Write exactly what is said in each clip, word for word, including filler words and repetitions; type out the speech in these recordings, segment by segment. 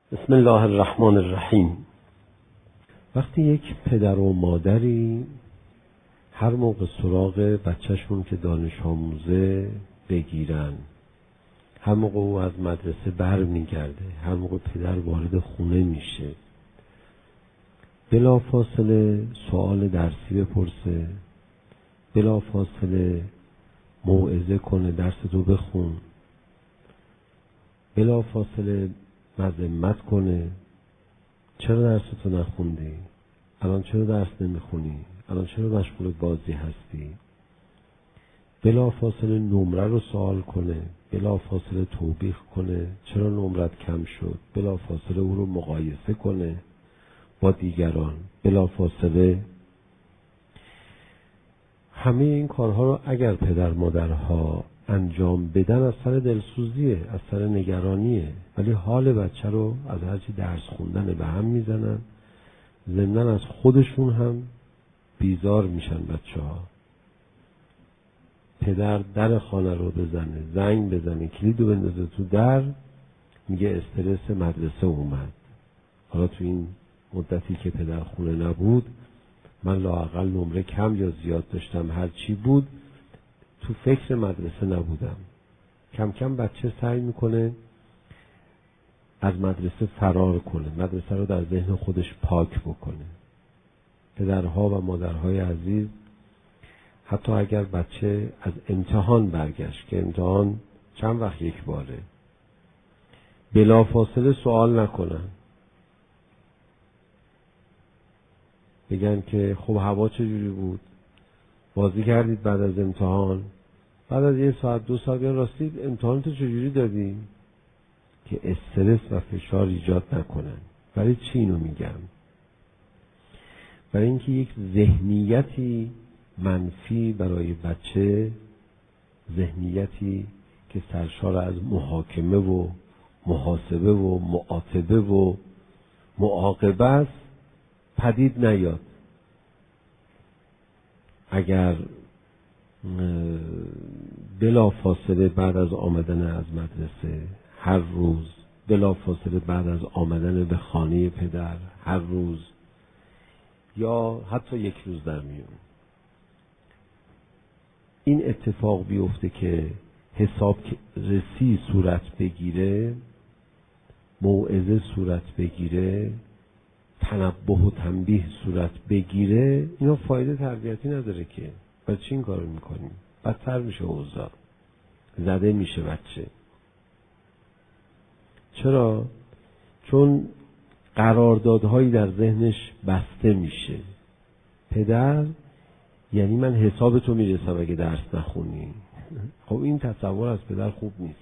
بسم الله الرحمن الرحیم. وقتی یک پدر و مادری هر موقع سراغ بچهشون که دانش آموزه بگیرن، هر موقع او از مدرسه بر میگرده، هر موقع پدر وارد خونه میشه، بلا فاصله سوال درسی بپرسه، بلا فاصله موعظه کنه، درس تو بخون، بلا فاصله مذمت کنه، چرا درس تو نخوندی؟ الان چرا درس نمیخونی؟ الان چرا مشغول بازی هستی؟ بلا فاصله نمره رو سوال کنه، بلا فاصله توبیخ کنه، چرا نمرت کم شد؟ بلا فاصله او رو مقایسه کنه با دیگران، بلا فاصله. همه این کارها رو اگر پدر مادرها انجام بدن از سر دلسوزیه، از سر نگرانیه، ولی حال بچه رو از هرچی درس خوندن به هم میزنن، ضمناً از خودشون هم بیزار میشن بچه ها. پدر در خانه رو بزنه، زنگ بزنه، کلید رو بندازه تو در، میگه استرس مدرسه اومد. حالا تو این مدتی که پدر خونه نبود، من لااقل نمره کم یا زیاد داشتم، هر چی بود تو فکر مدرسه نبودم. کم کم بچه سعی میکنه از مدرسه فرار کنه، مدرسه رو در ذهن خودش پاک بکنه. پدرها و مادرهای عزیز، حتی اگر بچه از امتحان برگشت، که امتحان چند وقت یک باره، بلا فاصله سوال نکنن، بگن که خب هوا چجوری بود؟ بازی کردید بعد از امتحان؟ بعد از یه ساعت دو ساعت بیان راستی امتحانتو چجوری دادی؟ که استرس و فشار ایجاد نکنن. برای چی اینو میگم؟ برای اینکه یک ذهنیتی منفی برای بچه، ذهنیتی که سرشار از محاکمه و محاسبه و معاتبه و معاقبه است، پدید نیاد. اگر بلا فاصله بعد از آمدن از مدرسه هر روز، بلا فاصله بعد از آمدن به خانه پدر هر روز، یا حتی یک روز در میون، این اتفاق بیفته که حساب رسی صورت بگیره، موعظه صورت بگیره، تنبه و تنبیه صورت بگیره، اینا فایده تربیتی نداره که. برای چی این کارو میکنیم؟ بدتر میشه اوضاع، زده میشه بچه. چرا؟ چون قراردادهایی در ذهنش بسته میشه. پدر یعنی من حساب تو میرسم اگه درس نخونی. خب این تصور از پدر خوب نیست.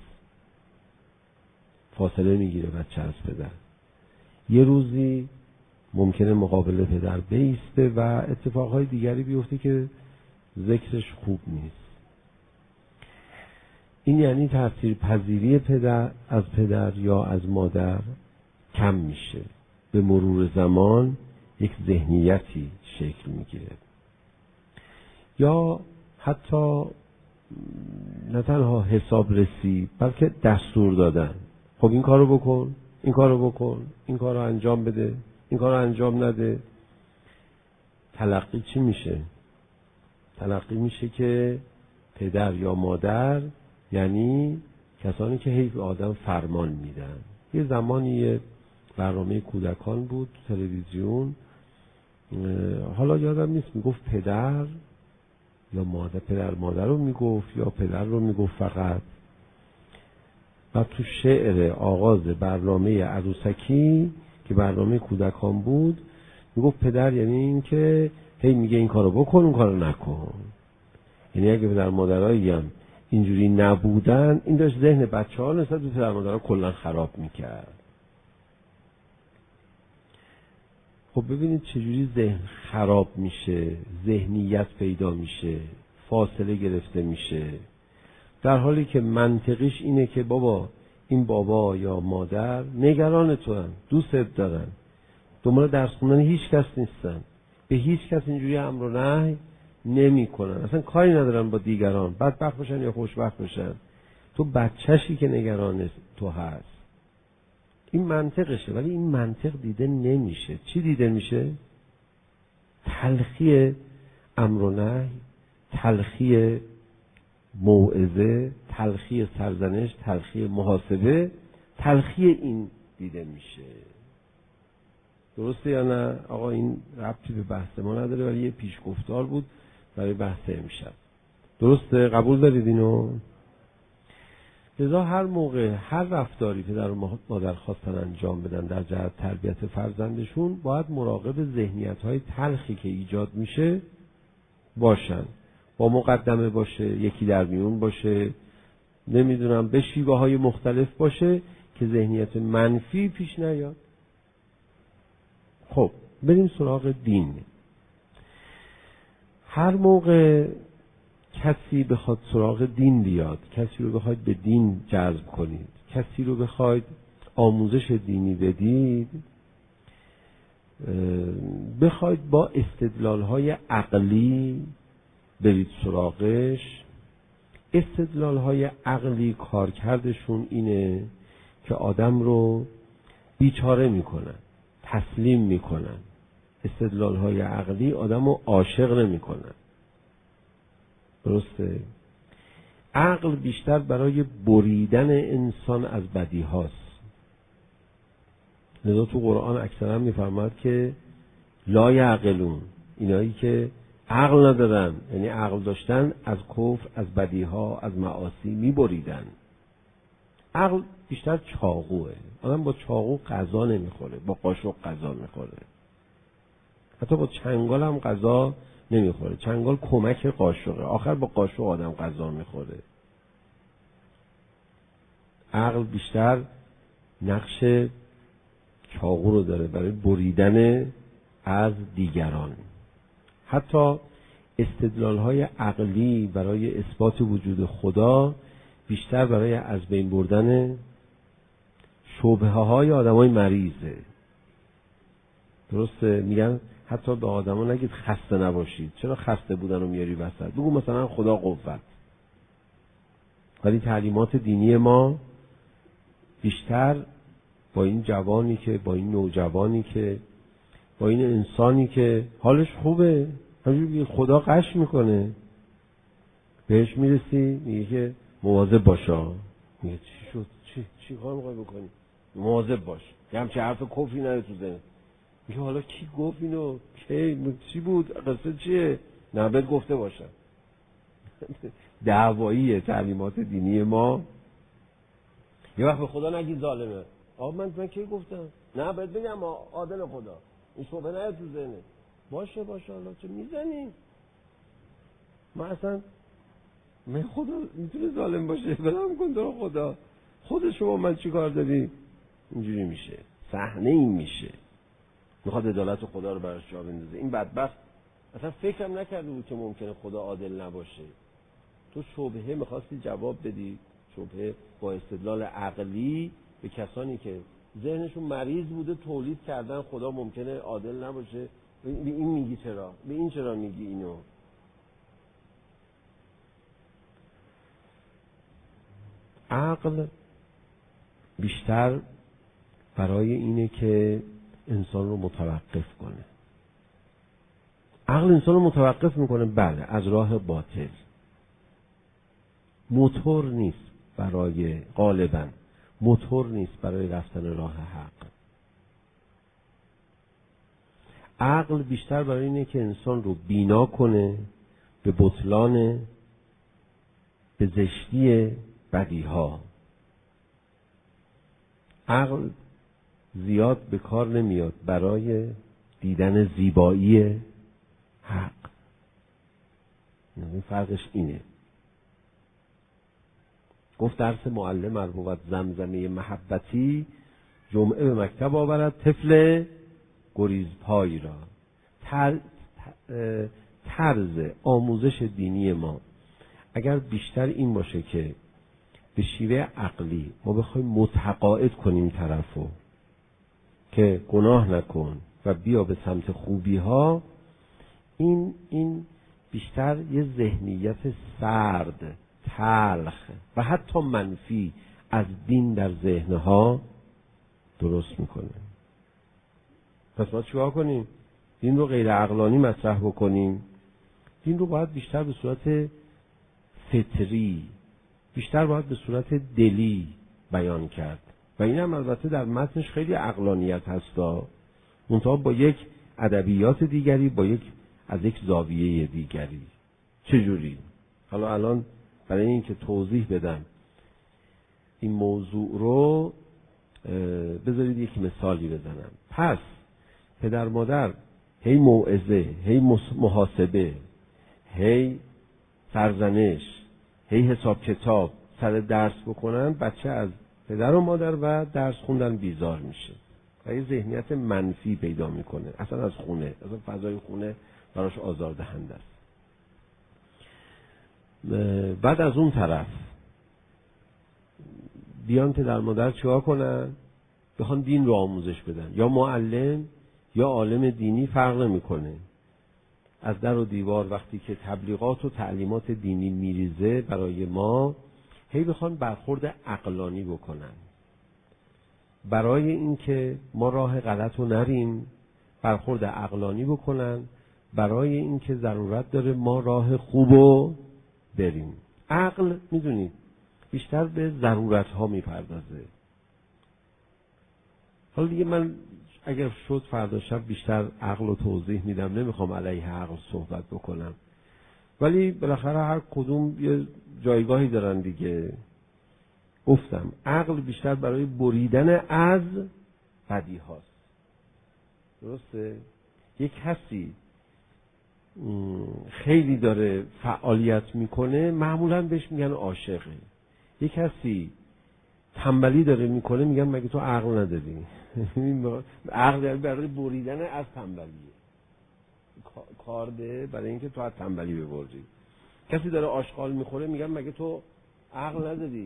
فاصله میگیره بچه از پدر. یه روزی ممکنه مقابل پدر بیسته و اتفاقهای دیگری بیفته که ذکرش خوب نیست. این یعنی تأثیر پذیری پدر از پدر یا از مادر کم میشه. به مرور زمان یک ذهنیتی شکل میگیره. یا حتی نه تنها حساب رسی، بلکه دستور دادن. خب این کارو بکن، این کارو بکن، این کارو انجام بده، این کارو انجام نده. تلقی چی میشه؟ تلقی میشه که پدر یا مادر یعنی کسانی که هی به آدم فرمان میدن. یه زمانی یه برنامه کودکان بود تو تلویزیون، حالا یادم نیست میگفت پدر یا مادر، پدر مادر رو میگفت یا پدر رو میگفت فقط. و تو شعر آغاز برنامه عروسکی که برنامه کودکان بود میگفت پدر یعنی این که هی میگه این کارو بکن اون کارو نکن. یعنی اگه پدر مادرایی هم اینجوری نبودن، این داشت ذهن بچه ها نسبت به پدر مادرها کلا خراب میکرد. خب ببینید چجوری ذهن خراب میشه، ذهنیت پیدا میشه، فاصله گرفته میشه، در حالی که منطقیش اینه که بابا این بابا یا مادر نگران تو هن، دوستت دارن، دنبال درس خوندن هیچ کس نیستن، به هیچ کس اینجوری امر و نهی نمی کنن، اصلا کاری ندارن با دیگران، بدبخت باشن یا خوشبخت باشن. تو بچه‌شی که نگران تو هست. این منطقشه، ولی این منطق دیده نمیشه. چی دیده میشه؟ تلخی امر و نهی، تلخی موعظه، تلخی سرزنش، تلخی محاسبه، تلخی این دیده میشه. درسته یا نه؟ آقا این ربطی به بحث ما نداره، ولی یه پیشگفتار بود برای بحث امشب. درسته؟ قبول دارید اینو؟ لذا هر موقع هر رفتاری پدر و مادر خواستن انجام بدن در جهت تربیت فرزندشون، باید مراقب ذهنیت‌های تلخی که ایجاد میشه باشن. با مقدمه باشه، یکی در میون باشه، نمیدونم به شیوه‌های مختلف باشه که ذهنیت منفی پیش نیاد. خب بریم سراغ دین. هر موقع کسی بخواد سراغ دین بیاد، کسی رو بخواید به دین جذب کنید، کسی رو بخواید آموزش دینی بدید، بخواید با استدلال‌های عقلی برید سراغش. استدلال‌های عقلی کارکردشون اینه که آدم رو بیچاره میکنن، تسلیم میکنن. استدلال‌های عقلی آدم رو عاشق نمیکنن. درسته؟ عقل بیشتر برای بریدن انسان از بدی هاست. لذا تو قرآن اکثرا میفرماد که لا یعقلون، اینایی که عقل ندارن، یعنی عقل داشتن، از کفر، از بدی ها، از معاصی میبریدن. عقل بیشتر چاقوه. آدم با چاقو غذا نمیخوره، با قاشق غذا میخوره. حتی با چنگال هم غذا نمیخوره. چنگال کمک قاشقه، آخر با قاشق آدم غذا میخوره. عقل بیشتر نقش چاقو رو داره برای بریدن از دیگران. حتی استدلال‌های عقلی برای اثبات وجود خدا بیشتر برای از بین بردن شبهه‌های آدمای مریضه. درسته؟ میگن حتی به آدما نگید خسته نباشید. چرا خسته بودن رو میاری وسط؟ بگو مثلا خدا قوت. ولی تعلیمات دینی ما بیشتر با این جوانی که، با این نوجوانی که، با این انسانی که حالش خوبه، همینجوری خدا قش میکنه، بهش میرسی میگه که مواظب باشا. میگه چی شد؟ چی چی کار میخوای بکنی؟ مواظب باش. یه همچه حرف کفری نره تو ذهنت. میگه حالا کی گفت اینو؟ کی؟ چی بود؟ قصه چیه؟ نه بهت گفته باشم. دعواییه تعلیمات دینی ما. یه وقت به خدا نگید ظالمه. آقا من من کی گفتم؟ نه بهت بگم عادل خدا. این شبه نره تو ذهنت. باشه باشه حالا چه میزنی؟ من اصلا من خدا میتونه ظالم باشه؟ بلام کن تو خدا. خود شما من چی کار داری؟ اینجوری میشه. صحنه این میشه. میخواد عدالت خدا رو براش جا بندازه. این بدبخت اصلا فکرم نکرده بود که ممکنه خدا عادل نباشه. تو شبهه میخواستی جواب بدی، شبهه با استدلال عقلی به کسانی که ذهنشون مریض بوده تولید کردن خدا ممکنه عادل نباشه. به این میگی چرا؟ به این چرا میگی اینو؟ عقل بیشتر برای اینه که انسان رو متوقف کنه. عقل انسان رو متوقف میکنه، بله، از راه باطل. موتور نیست برای، غالبا موتور نیست برای رفتن راه حق. عقل بیشتر برای اینه که انسان رو بینا کنه به بطلان، به زشتی بدیها. عقل زیاد به کار نمیاد برای دیدن زیبایی حق. این فرقش اینه. گفت درس معلم مربوط زمزمه محبتی، جمعه به مکتب آورد طفل گریز پای را. طرز آموزش دینی ما اگر بیشتر این باشه که به شیوه عقلی ما بخوایم متقاعد کنیم طرفو که گناه نکن و بیا به سمت خوبی ها، این این بیشتر یه ذهنیت سرد، تلخ و حتی منفی از دین در ذهنها درست میکنه. پس ما چیکار کنیم؟ دین رو غیر عقلانی مطرح بکنیم. دین رو باید بیشتر به صورت فطری، بیشتر باید به صورت دلی بیان کرد و این هم البته در متنش خیلی عقلانیت هستا، منتها با یک ادبیات دیگری، با یک از یک زاویه دیگری. چجوری؟ حالا الان برای اینکه توضیح بدم این موضوع رو بذارید یک مثالی بزنم. پس پدر مادر هی موعظه، هی محاسبه، هی سرزنش، هی حساب کتاب سر درس بکنن، بچه از پدر و مادر و درس خوندن بیزار میشه و یه ذهنیت منفی پیدا میکنه اصلا از خونه، اصلا فضای خونه براش آزاردهنده است. بعد از اون طرف بیان پدر مادر چیکار کنن؟ بخوان دین رو آموزش بدن، یا معلم یا عالم دینی فرق نمیکنه، از در و دیوار وقتی که تبلیغات و تعلیمات دینی میریزه برای ما، هی بخوان برخورد عقلانی بکنن برای اینکه ما راه غلط رو نریم، برخورد عقلانی بکنن برای اینکه ضرورت داره ما راه خوب رو بریم. عقل میدونید بیشتر به ضرورت ها میپردازه. حالا دیگه من اگر شد فردا شب بیشتر عقل رو توضیح میدم، نمیخوام علیه عقل صحبت بکنم، ولی بالاخره هر کدوم یه جایگاهی دارن دیگه. گفتم عقل بیشتر برای بریدن از بدی هاست. درسته؟ یک کسی خیلی داره فعالیت میکنه معمولا بهش میگن عاشقه. یک کسی تنبلی داره میکنه میگن مگه تو عقل نداری؟ عقل برای بریدن از تنبلیه کار ده، برای اینکه تو از تنبلی ببری. کسی داره آشغال میخوره میگن مگه تو عقل نداری؟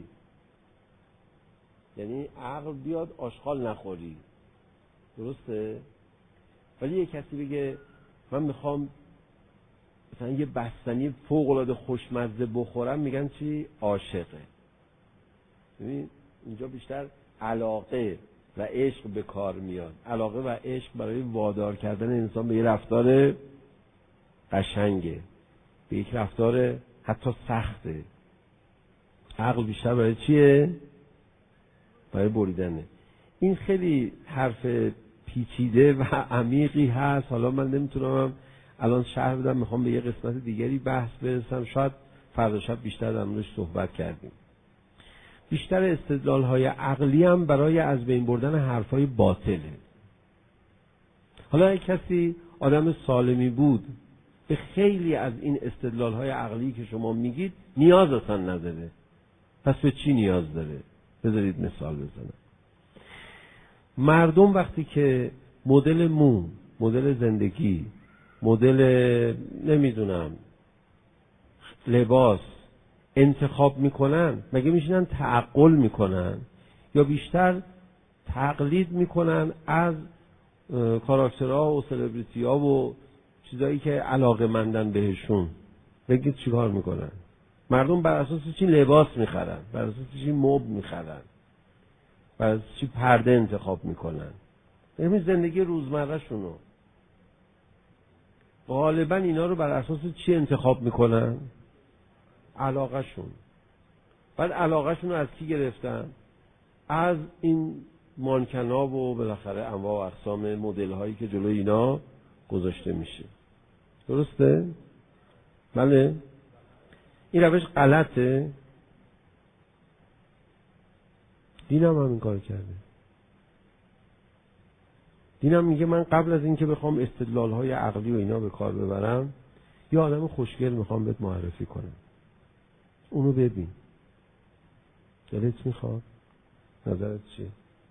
یعنی عقل بیاد آشغال نخوری. درسته؟ ولی یک کسی بگه من میخوام مثلا یه بستنی فوق العاده خوشمزه بخورم، میگن چی؟ عاشقه. ببین اینجا بیشتر علاقه و عشق به کار میاد. علاقه و عشق برای وادار کردن انسان به یه رفتار قشنگه، به یک رفتار حتی سخته. عقل بیشتر برای چیه؟ برای بریدنه. این خیلی حرف پیچیده و عمیقی هست. حالا من نمیتونم الان شرح بدم، میخوام به یه قسمت دیگری بحث برسم، شاید فردا شب بیشتر در موردش صحبت کردیم. بیشتر استدلال‌های عقلی هم برای از بین بردن حرفای باطله. حالا یک کسی آدم سالمی بود به خیلی از این استدلال‌های عقلی که شما میگید نیاز اصلا نداره. پس به چی نیاز داره؟ بذارید مثال بزنم. مردم وقتی که مدل مو، مدل زندگی، مدل نمیدونم لباس انتخاب میکنن، مگه میشینن تعقل میکنن یا بیشتر تقلید میکنن از کاراکترها و سلبریتی‌ها و چیزایی که علاقه مندن بهشون؟ بگید چیکار میکنن؟ مردم بر اساس چی لباس میخرن؟ بر اساس چی مبل میخرن؟ بر اساس چی پرده انتخاب میکنن؟ همین زندگی روزمره شونو غالبا اینا رو بر اساس چی انتخاب میکنن؟ علاقه شون. بعد علاقه شون رو از کی گرفتن؟ از این مانکناب و بالاخره انواع و اقسام مدل هایی که جلوی اینا گذاشته میشه. درسته؟ بله؟ این روش غلطه؟ دین هم همین کار کرده. دین هم میگه من قبل از اینکه بخوام استدلال های عقلی و اینا به کار ببرم، یه آدم خوشگل میخوام بهت معرفی کنم، اونو ببین، دلت میخواد؟ نظرت چیه؟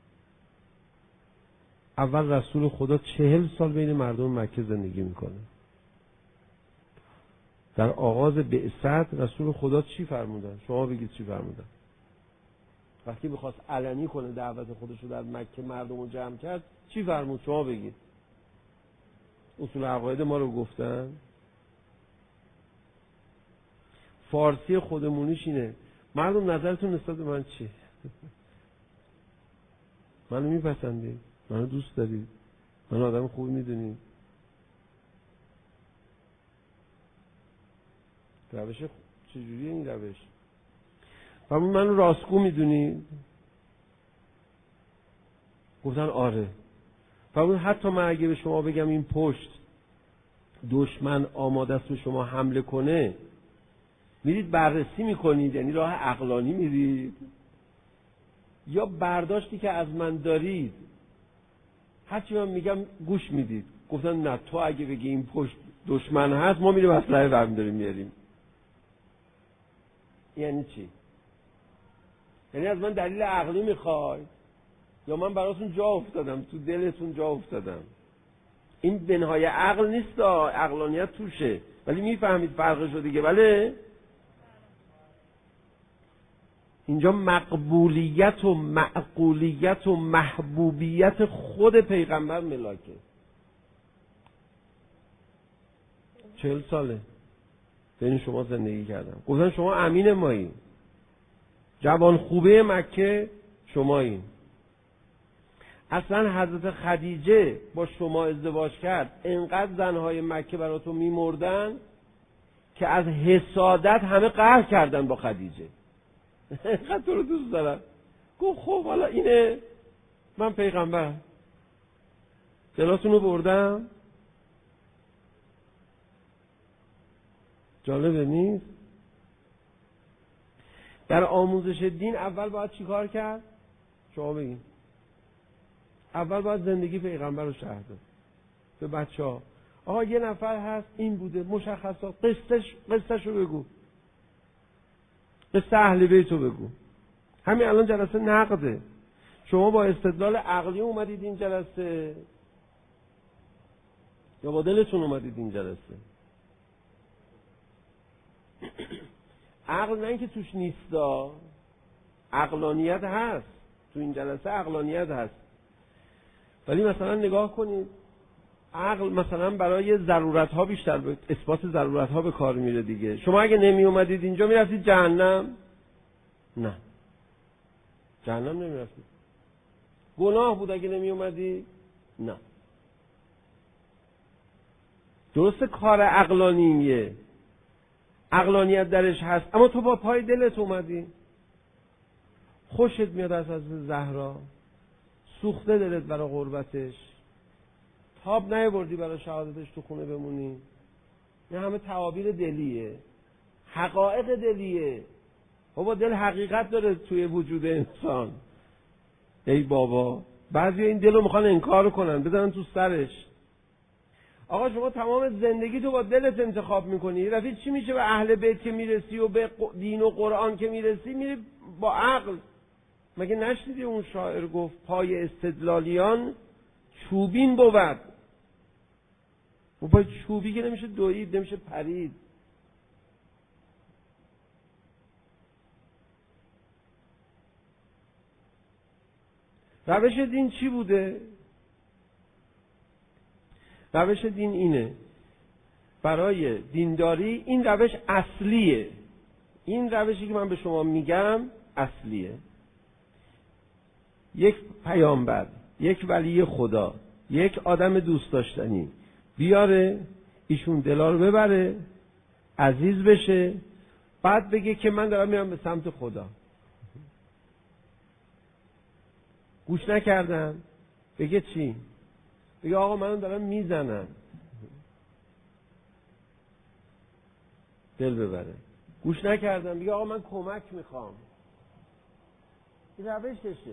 اول رسول خدا چهل سال بین مردم مکه زندگی میکنه. در آغاز بعثت رسول خدا چی فرمودن؟ شما بگید چی فرمودن؟ وقتی بخواست علنی کنه دعوت خودش رو در مکه مردم رو جمع کرد، چی فرمود؟ شما بگید. اصول عقاید ما رو گفتن. فارسی خودمونیش اینه: مردم نظرتون نسبت به من چیه؟ منو میپسندید، منو دوست دارید، من آدم خوب میدونید. روش چجوریه این روش؟ فرمود منو راستگو میدونید؟ گفتن آره. فرمود حتی من اگه به شما بگم این پشت دشمن آماده است به شما حمله کنه، میرید بررسی میکنید، یعنی راه عقلانی میرید، یا برداشتی که از من دارید هرچی من میگم گوش میدید؟ گفتن نه، تو اگه بگی این پشت دشمن هست ما میریم اسلحه برمی داریم میاریم. یعنی چی؟ یعنی از من دلیل عقلی میخوای یا من براتون جا افتادم، تو دلتون جا افتادم؟ این بنهای عقل نیست، عقلانیت توشه، ولی میفهمید فرقشو دیگه. بله اینجا مقبولیت و معقولیت و محبوبیت خود پیغمبر ملاکه. چهل ساله بین شما زندگی کردم، گفتن شما امین مایی، جوان خوبه مکه شمایین. اصلا حضرت خدیجه با شما ازدواج کرد، انقدر زنهای مکه براتون میمردن که از حسادت همه قهر کردن با خدیجه. انقدر تو رو دوست دارن. گفت خب حالا اینه، من پیغمبر دلاتون رو بردم. جالبه نیست؟ در آموزش دین اول باید چی کار کرد؟ شما بگین. اول باید زندگی پیغمبر رو شرح داد به بچه ها. آها یه نفر هست این بوده، مشخصات، قصتش قصتش رو بگو، قصه اهل بیت رو بگو. همین الان جلسه نقده، شما با استدلال عقلی اومدید این جلسه یا با دلتون اومدید این جلسه؟ عقل نه اینکه توش نیستا، عقلانیت هست تو این جلسه، عقلانیت هست. ولی مثلا نگاه کنید، عقل مثلا برای ضرورت ها بیشتر به اثبات ضرورت ها به کار میره دیگه. شما اگه نمی اومدید اینجا میرفتید جهنم؟ نه، جهنم نمیرفتید. گناه بود اگه نمی اومدید؟ نه. درسته کار عقلانیه، عقلانیت درش هست، اما تو با پای دلت اومدی. خوشت میاد از حضرت زهرا، سوخته دلت برای قربتش، تاب نیاوردی برای شهادتش تو خونه بمونی. این همه تعابیر دلیه، حقایق دلیه. بابا دل حقیقت داره توی وجود انسان. ای بابا بعضی این دل رو میخوان انکار کنن، بزنن تو سرش. آقا شما تمام زندگی تو با دلت انتخاب میکنی، رفیق چی میشه؟ به اهل بیت که میرسی و به دین و قرآن که میرسی میری با عقل. مگه نشنیدی اون شاعر گفت پای استدلالیان چوبین بود؟ و پای چوبی که نمیشه دوید، نمیشه پرید. روش دین چی بوده؟ روش دین اینه، برای دینداری این روش اصلیه. این روشی که من به شما میگم اصلیه. یک پیامبر، یک ولی خدا، یک آدم دوست داشتنی بیاره، ایشون دلا رو ببره، عزیز بشه، بعد بگه که من دارم میرم به سمت خدا. گوش نکردن، بگه چی؟ بگه آقا منو دارم میزنن، دل ببره. گوش نکردن، بگه آقا من کمک میخوام. این روششه.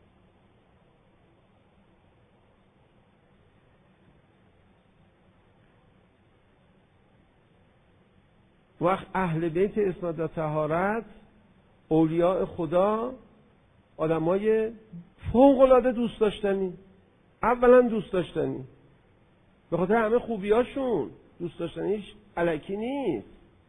وقت اهل بیت اسمت و طهارت، اولیاء خدا، آدمای فوق العاده دوست داشتنی. اولا دوست داشتنی به خاطر همه خوبیاشون، دوست داشتنیش الکی نیست،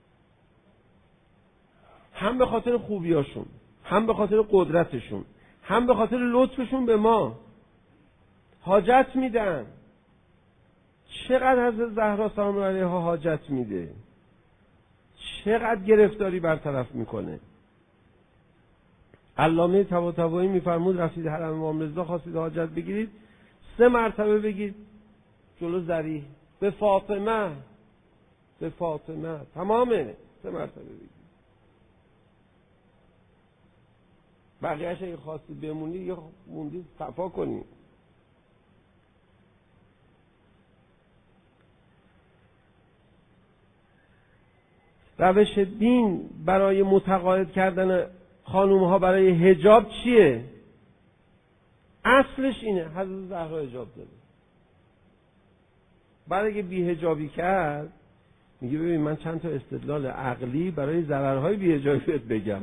هم به خاطر خوبیاشون، هم به خاطر قدرتشون، هم به خاطر لطفشون به ما. حاجت میدن. چقدر حضرت زهرا سلام علیها حاجت میده، چقدر گرفتاری برطرف میکنه. علامه طباطبایی میفرمود رفتید حرم امام رضا خواستید حاجت بگیرید، سه مرتبه بگید جلو ذریح به فاطمه به فاطمه، تمامه سه مرتبه بگید. بقیه‌اش اگه خواستید بمونید یا موندید صفا کنید. روش دین برای متقاعد کردن خانوم ها برای حجاب چیه؟ اصلش اینه، حضرت زهرا حجاب داده. بعد اگه بی حجابی کرد میگه ببین من چند تا استدلال عقلی برای ضررهای بی حجابیت بگم.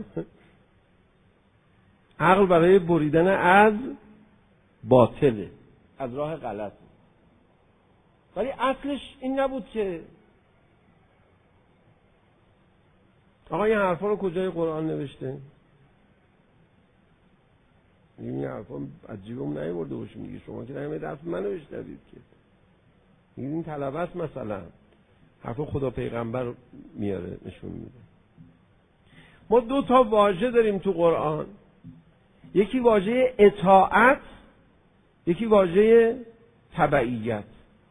عقل برای بریدن از باطله، از راه غلط، ولی اصلش این نبود که آقا این حرفا رو کجای قرآن نوشته؟ میگیم این حرفا از جیبمون نیورده باشیم میگه شما که نمیدید حرف منو بشنوید که. میگیم این طلبه است مثلا، حرف خدا پیغمبر میاره نشون میده. ما دو تا واژه داریم تو قرآن، یکی واژه اطاعت، یکی واژه تبعیت.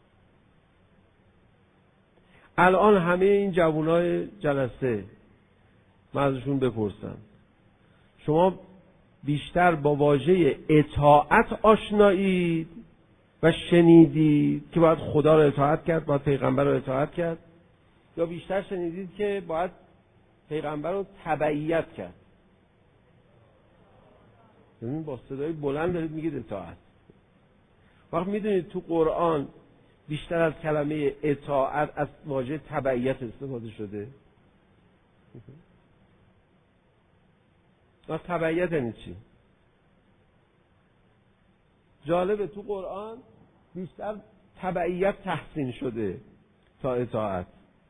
الان همه این جوانای جلسه من ازشون بپرسم شما بیشتر با واژه اطاعت آشنایید و شنیدید که باید خدا رو اطاعت کرد، باید پیغمبر رو اطاعت کرد، یا بیشتر شنیدید که باید پیغمبر رو تبعیت کرد؟ ببین با صدای بلند دارید میگید اطاعت. وقت میدونید تو قرآن بیشتر از کلمه اطاعت از واژه تبعیت استفاده شده. و تبعیت یعنی چی؟ جالبه تو قرآن بیشتر تبعیت تحسین شده تا اطاعت.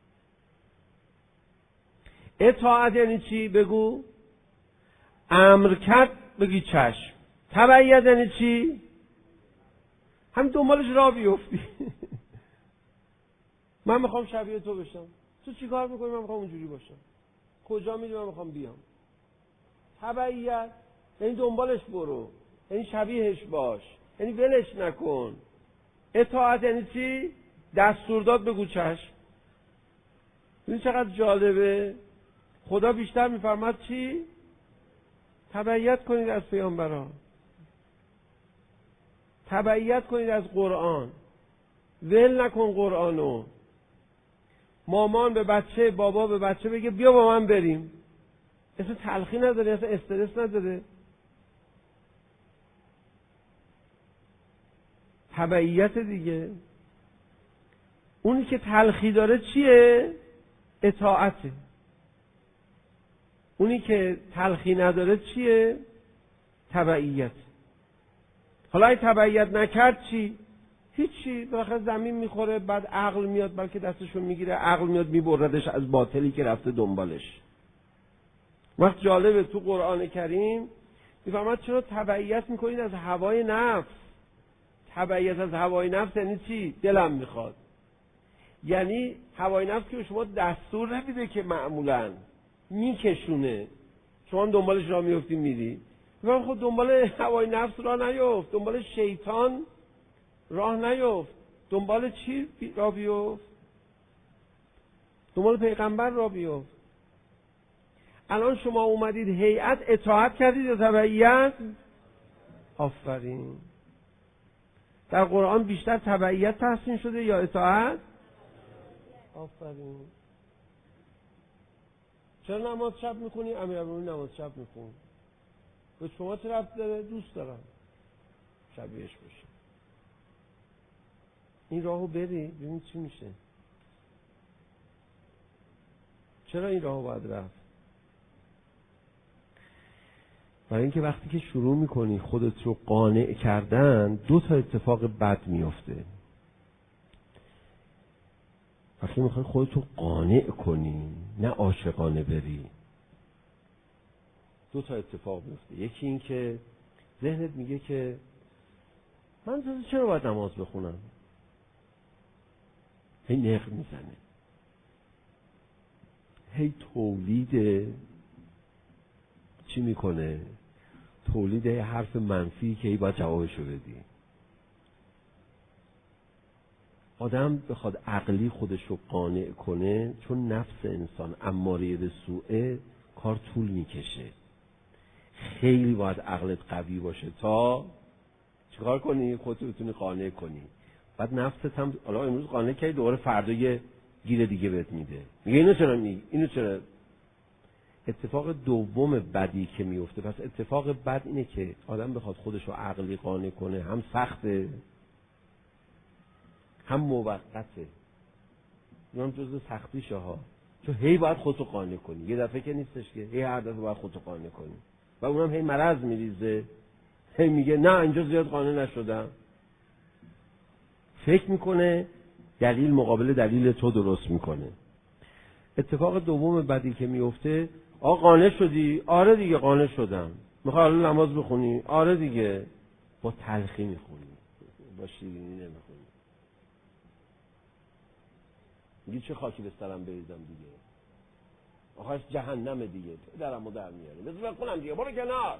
اطاعت یعنی چی؟ بگو. امر کرد بگی چشم. تبعیت یعنی چی؟ همین دنبالش راه بیفتی. من میخوام شبیه تو بشم، تو چی کار میکنی؟ من میخوام اونجوری باشم. کجا میری؟ من میخوام بیام. تبعیت یعنی دنبالش برو، یعنی شبیهش باش، یعنی ولش نکن. اطاعت یعنی چی؟ دستور داد بگو چشم. این چقدر جالبه. خدا بیشتر میفرماد چی؟ تبعیت کنید از پیامبران، تبعیت کنید از قرآن، ول نکن قرآنو. مامان به بچه، بابا به بچه بگه بیا با من بریم، اصلا تلخی نداره، اصلا استرس نداره. تبعیت دیگه. اونی که تلخی داره چیه؟ اطاعته. اونی که تلخی نداره چیه؟ تبعیت. حالا اگه تبعیت نکرد چی؟ هیچی، بالاخره زمین میخوره، بعد عقل میاد بلکه دستشو میگیره، عقل میاد میبردش از باطلی که رفته دنبالش. وقت جالبه تو قرآن کریم میفرماد چرا تبعیت میکنید از هوای نفس؟ تبعیت از هوای نفس یعنی چی؟ دلم میخواد. یعنی هوای نفس که به شما دستور نمیده که معمولا میکشونه، شما دنبالش راه میفتی میری. میگم خود دنبال هوای نفس راه نیفت، دنبال شیطان راه نیفت. دنبال چی راه بیفت؟ دنبال پیغمبر راه بیفت. الان شما اومدید هیئت اطاعت کردید یا تبعیت؟ آفرین. در قرآن بیشتر تبعیت تحسین شده یا اطاعت؟ آفرین. چرا نماز شب میخونی؟ امیرالمومنین نماز شب میخون. به شما چه ربطی داره؟ دوست دارم شبیهش باشه. این راهو بری ببین چی میشه. چرا این راهو باید رفت؟ برای اینکه وقتی که شروع میکنی خودت رو قانع کردن، دو تا اتفاق بد میفته. وقتی میخوای خودت رو قانع کنی نه عاشقانه بری، دو تا اتفاق میفته. یکی این که ذهنت میگه که من چرا باید نماز بخونم؟ هی نق میزنه، هی تولید چی میکنه؟ تولید حرف منفی که ای باید جوابشو بدی. آدم بخواد عقلی خودش رو قانع کنه، چون نفس انسان اماره به سوء، کار طول میکشه. خیلی باید عقلت قوی باشه تا چیکار کنی؟ خودت بتونی قانع کنی. بعد نفست هم حالا امروز قانع کردی، دوباره فردا یه گیر دیگه بهت میده، میگه اینو چرا میگی، اینو چرا. اتفاق دوم بدی که میفته، پس اتفاق بد اینه که آدم بخواد خودش رو عقلی قانع کنه، هم سخته هم موقته. اینم جزء سختیشه ها، چون هی باید خودتو قانع کنی. یه دفعه که نیستش که هی هر دفعه باید خودتو قانع کنی و اونم هی مرض میریزه، هی میگه نه اینجا زیاد قانع نشدم. فکر میکنه دلیل مقابل دلیل تو درست میکنه. اتفاق دوم بدی که میفته، آقا قانع شدی؟ آره دیگه قانع شدم. میخوای الان نماز بخونی؟ آره دیگه. با تلخی میخونی، با شیرینی نمیخونی. میگی چه خاکی به سرم بریزم دیگه، آخرش جهنمه دیگه، درمو در میاره، بذار بخونم دیگه، برو کنار.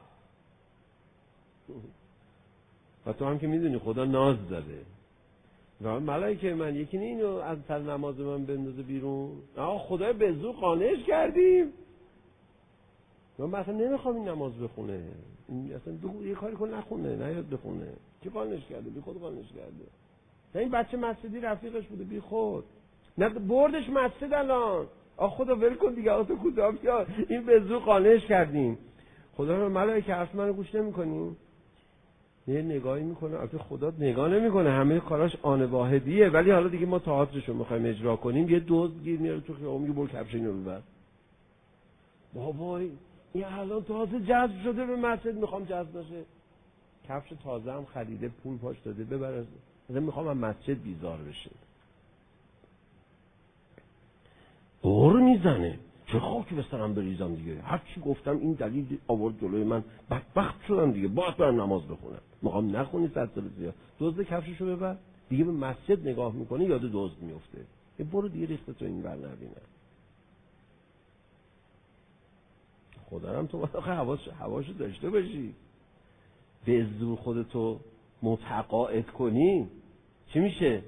و تو هم که میدونی خدا ناز داره. ملائکه من یکی نه اینو از سر نماز من بندازه بیرون. آقا خدای به زور قانعش کردیم، من مثلا نمیخوام این نماز بخونه، این اصلا دو یه کاری کن نخونه، نیاد بخونه. کی قانعش کرده؟ بی خود قانعش کرده. نه این بچه مسجدی رفیقش بوده، بی خود. نه بردش مسجد الان. آخ خدا ول کن دیگه، آتو کوتاه بیا، این به زور قانعش کردیم. خدا رو ملائکه حرف منو گوش نمی‌کنین؟ یه نگاهی میکنه، البته خدا نگاه نمیکنه، همه کاراش آن واحدیه، ولی حالا دیگه ما تئاترشو میخوایم اجرا کنیم. یه دوز گیر میاره تو خیابون، میگه برو کفش اینو ببر. بابای این الان تازه جذب شده به مسجد، میخوام جذب نشه. کفش تازه هم خریده، پول پاش داده، ببر. مثلا میخوام از مسجد بیزار بشه، دور میزنه. چه خاکی به سرم بریزم دیگه، هر چی گفتم این دلیل آورد جلوی من، بدبخت شدم دیگه، باید برم نماز بخونم. میخوام نخونی صد سال زیاد، دزد کفششو ببر. دیگه به مسجد نگاه میکنه، یاد دزد میفته. برو دیگه ریخته تو این بر نبینه. خدا هم تو باید حواس حواسو داشته باشی. به زور خودتو متقاعد کنی چی میشه؟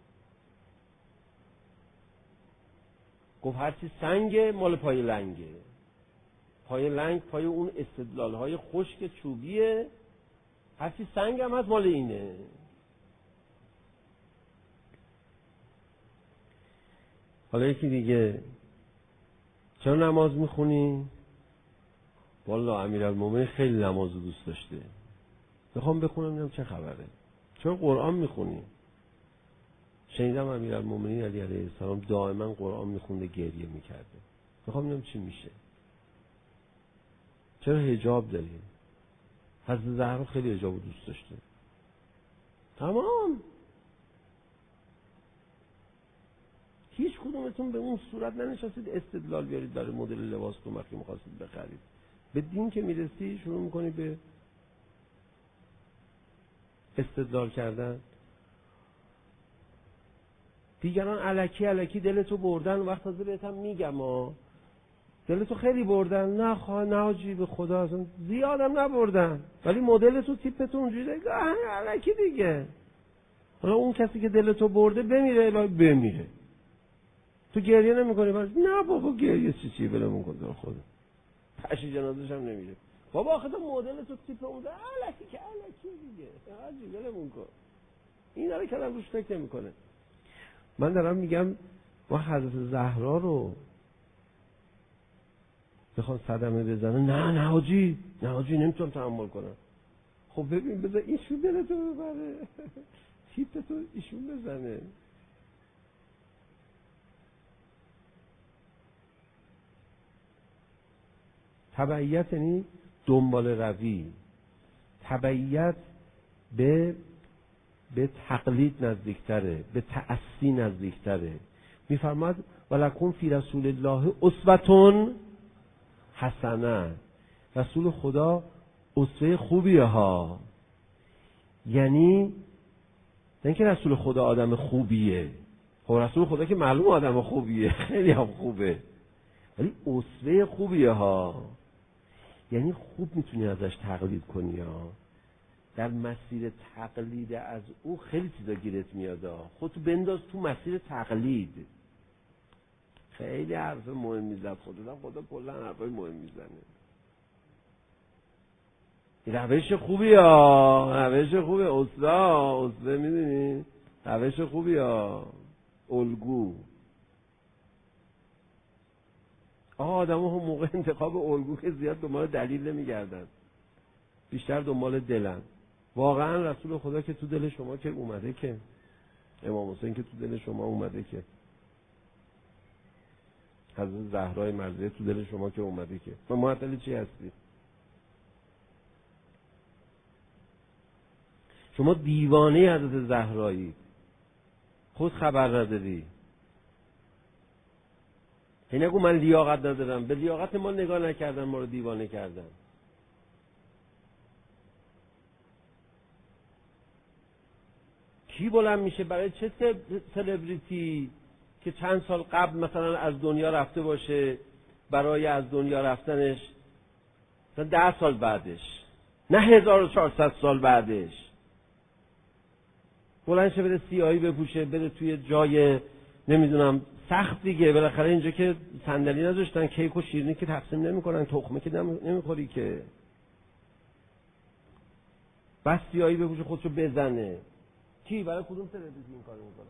گفت هرچی سنگه مال پای لنگه. پای لنگ پای اون استدلال‌های خشک چوبیه، هرچی سنگ هم هست مال اینه. حالا یکی دیگه، چرا نماز میخونی؟ والا امیرالمومنین خیلی نماز رو دوست داشته، میخوام بخونم ببینم چه خبره. چرا قرآن میخونی؟ شنیدم امیرالمومنین علی علیه السلام دائما قرآن میخونده، گریه میکرده، میخوام ببینم چی میشه. چرا حجاب داری؟ حضرت زهرا خیلی حجاب رو دوست داشته. تمام. هیچ کدومتون به اون صورت ننشستید استدلال بیارید برای مدل لباس تو وقتی می‌خواستید بخرید. به دین که میرسی شروع میکنی به استدلال کردن. دیگران الکی الکی دلتو بردن، وقت تازه بهتم میگم ها دلتو خیلی بردن. نه خواه نه حاجی به خدا اصلا زیادم نبردن، ولی مدل تو تیپتون اونجوری الکی دیگه. حالا اون کسی که دلتو برده بمیره الهی بمیره، تو گریه نمیکنی؟ نه بابا گریه چی چی بلمون کن در خدا، تشی جنازش هم نمیره. بابا آخه تو مدل تو تیپ اون ده الکی که الکی دیگه، حاجی بلمون کن. این داره کلم روش فکر نمیکنه. من دارم میگم ما حضرت زهرا رو بخوان صدمه بزنه، نه نه حاجی نه حاجی نمیتونم تحمل کنم. خب ببین بذار ایشون دلتو ببره، تیپ تو ایشون بزنه. تبعیت یعنی دنبال روی، تبعیت به به تقلید نزدیکتره، به تأسی نزدیکتره. میفرماد ولکن فی رسول الله اسوة حسنه، رسول خدا اسوه خوبیه ها. یعنی نه اینکه رسول خدا آدم خوبیه، خب رسول خدا که معلوم آدم خوبیه، خیلی هم خوبه، ولی اسوه خوبیه ها. یعنی خوب میتونی ازش تقلید کنی ها. در مسیر تقلید از او خیلی چیزا گیرت میاد. خودتو بنداز تو مسیر تقلید. خیلی حرف مهم میزد خدا. خدا کلا حرفای مهم میزنه. روش خوبی ها، روش خوبی استا، استا میدونی؟ روش خوبی ها، الگو. آقا آدم ها موقع انتخاب الگو که زیاد دنبال دلیل نمیگردن، بیشتر دنبال دلن. واقعا رسول خدا که تو دل شما که اومده، که امام حسین که تو دل شما اومده، که حضرت زهرای مرضیه تو دل شما که اومده، که و معطل چی هستی؟ شما دیوانه حضرت زهرایی، خود خبر نداری. این نگو من لیاقت ندارم، به لیاقت ما نگاه نکردن، ما رو دیوانه کردن. کی بلند میشه برای چه سلبریتی که چند سال قبل مثلا از دنیا رفته باشه، برای از دنیا رفتنش مثلا ده سال بعدش، نه هزار و چهارصد سال بعدش، بلند شه بره سیاهی بپوشه، بره توی جای نمیدونم سخت دیگه. بالاخره اینجا که صندلی نذاشتن، کیک و شیرینی که تقسیم نمیکنن، تخمه که نمیخوری که. بس سیاهی بپوشه خودشو بزنه. کی؟ برای کدوم سلبریتی این کارو میکنه؟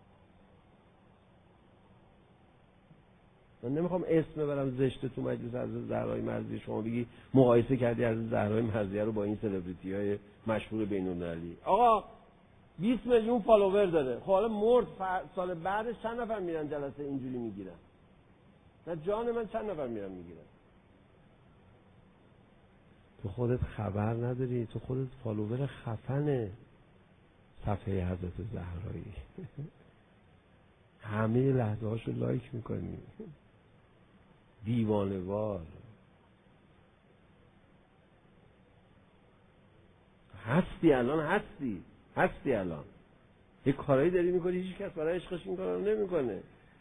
من نمیخوام اسم ببرم زشته تو مجلس حضرت زهرای مرضیه شما بگی مقایسه کردی حضرت زهرای مرضیه رو با این سلبریتی‌های مشهور بین‌المللی. آقا بیست میلیون فالوور داره، خب حالا مرد سال بعدش چند نفر میرن جلسه اینجوری میگیرن؟ نه جان من، چند نفر میرن میگیرن؟ تو خودت خبر نداری، تو خودت فالوور خفنه صفحه حضرت زهرایی. همه لحظه هاشو لایک میکنی، دیوانه وار. هستی الان، هستی هستی الان یه کارایی داری میکنی هیچ کس برای عشقش این کارا رو نمیکنه.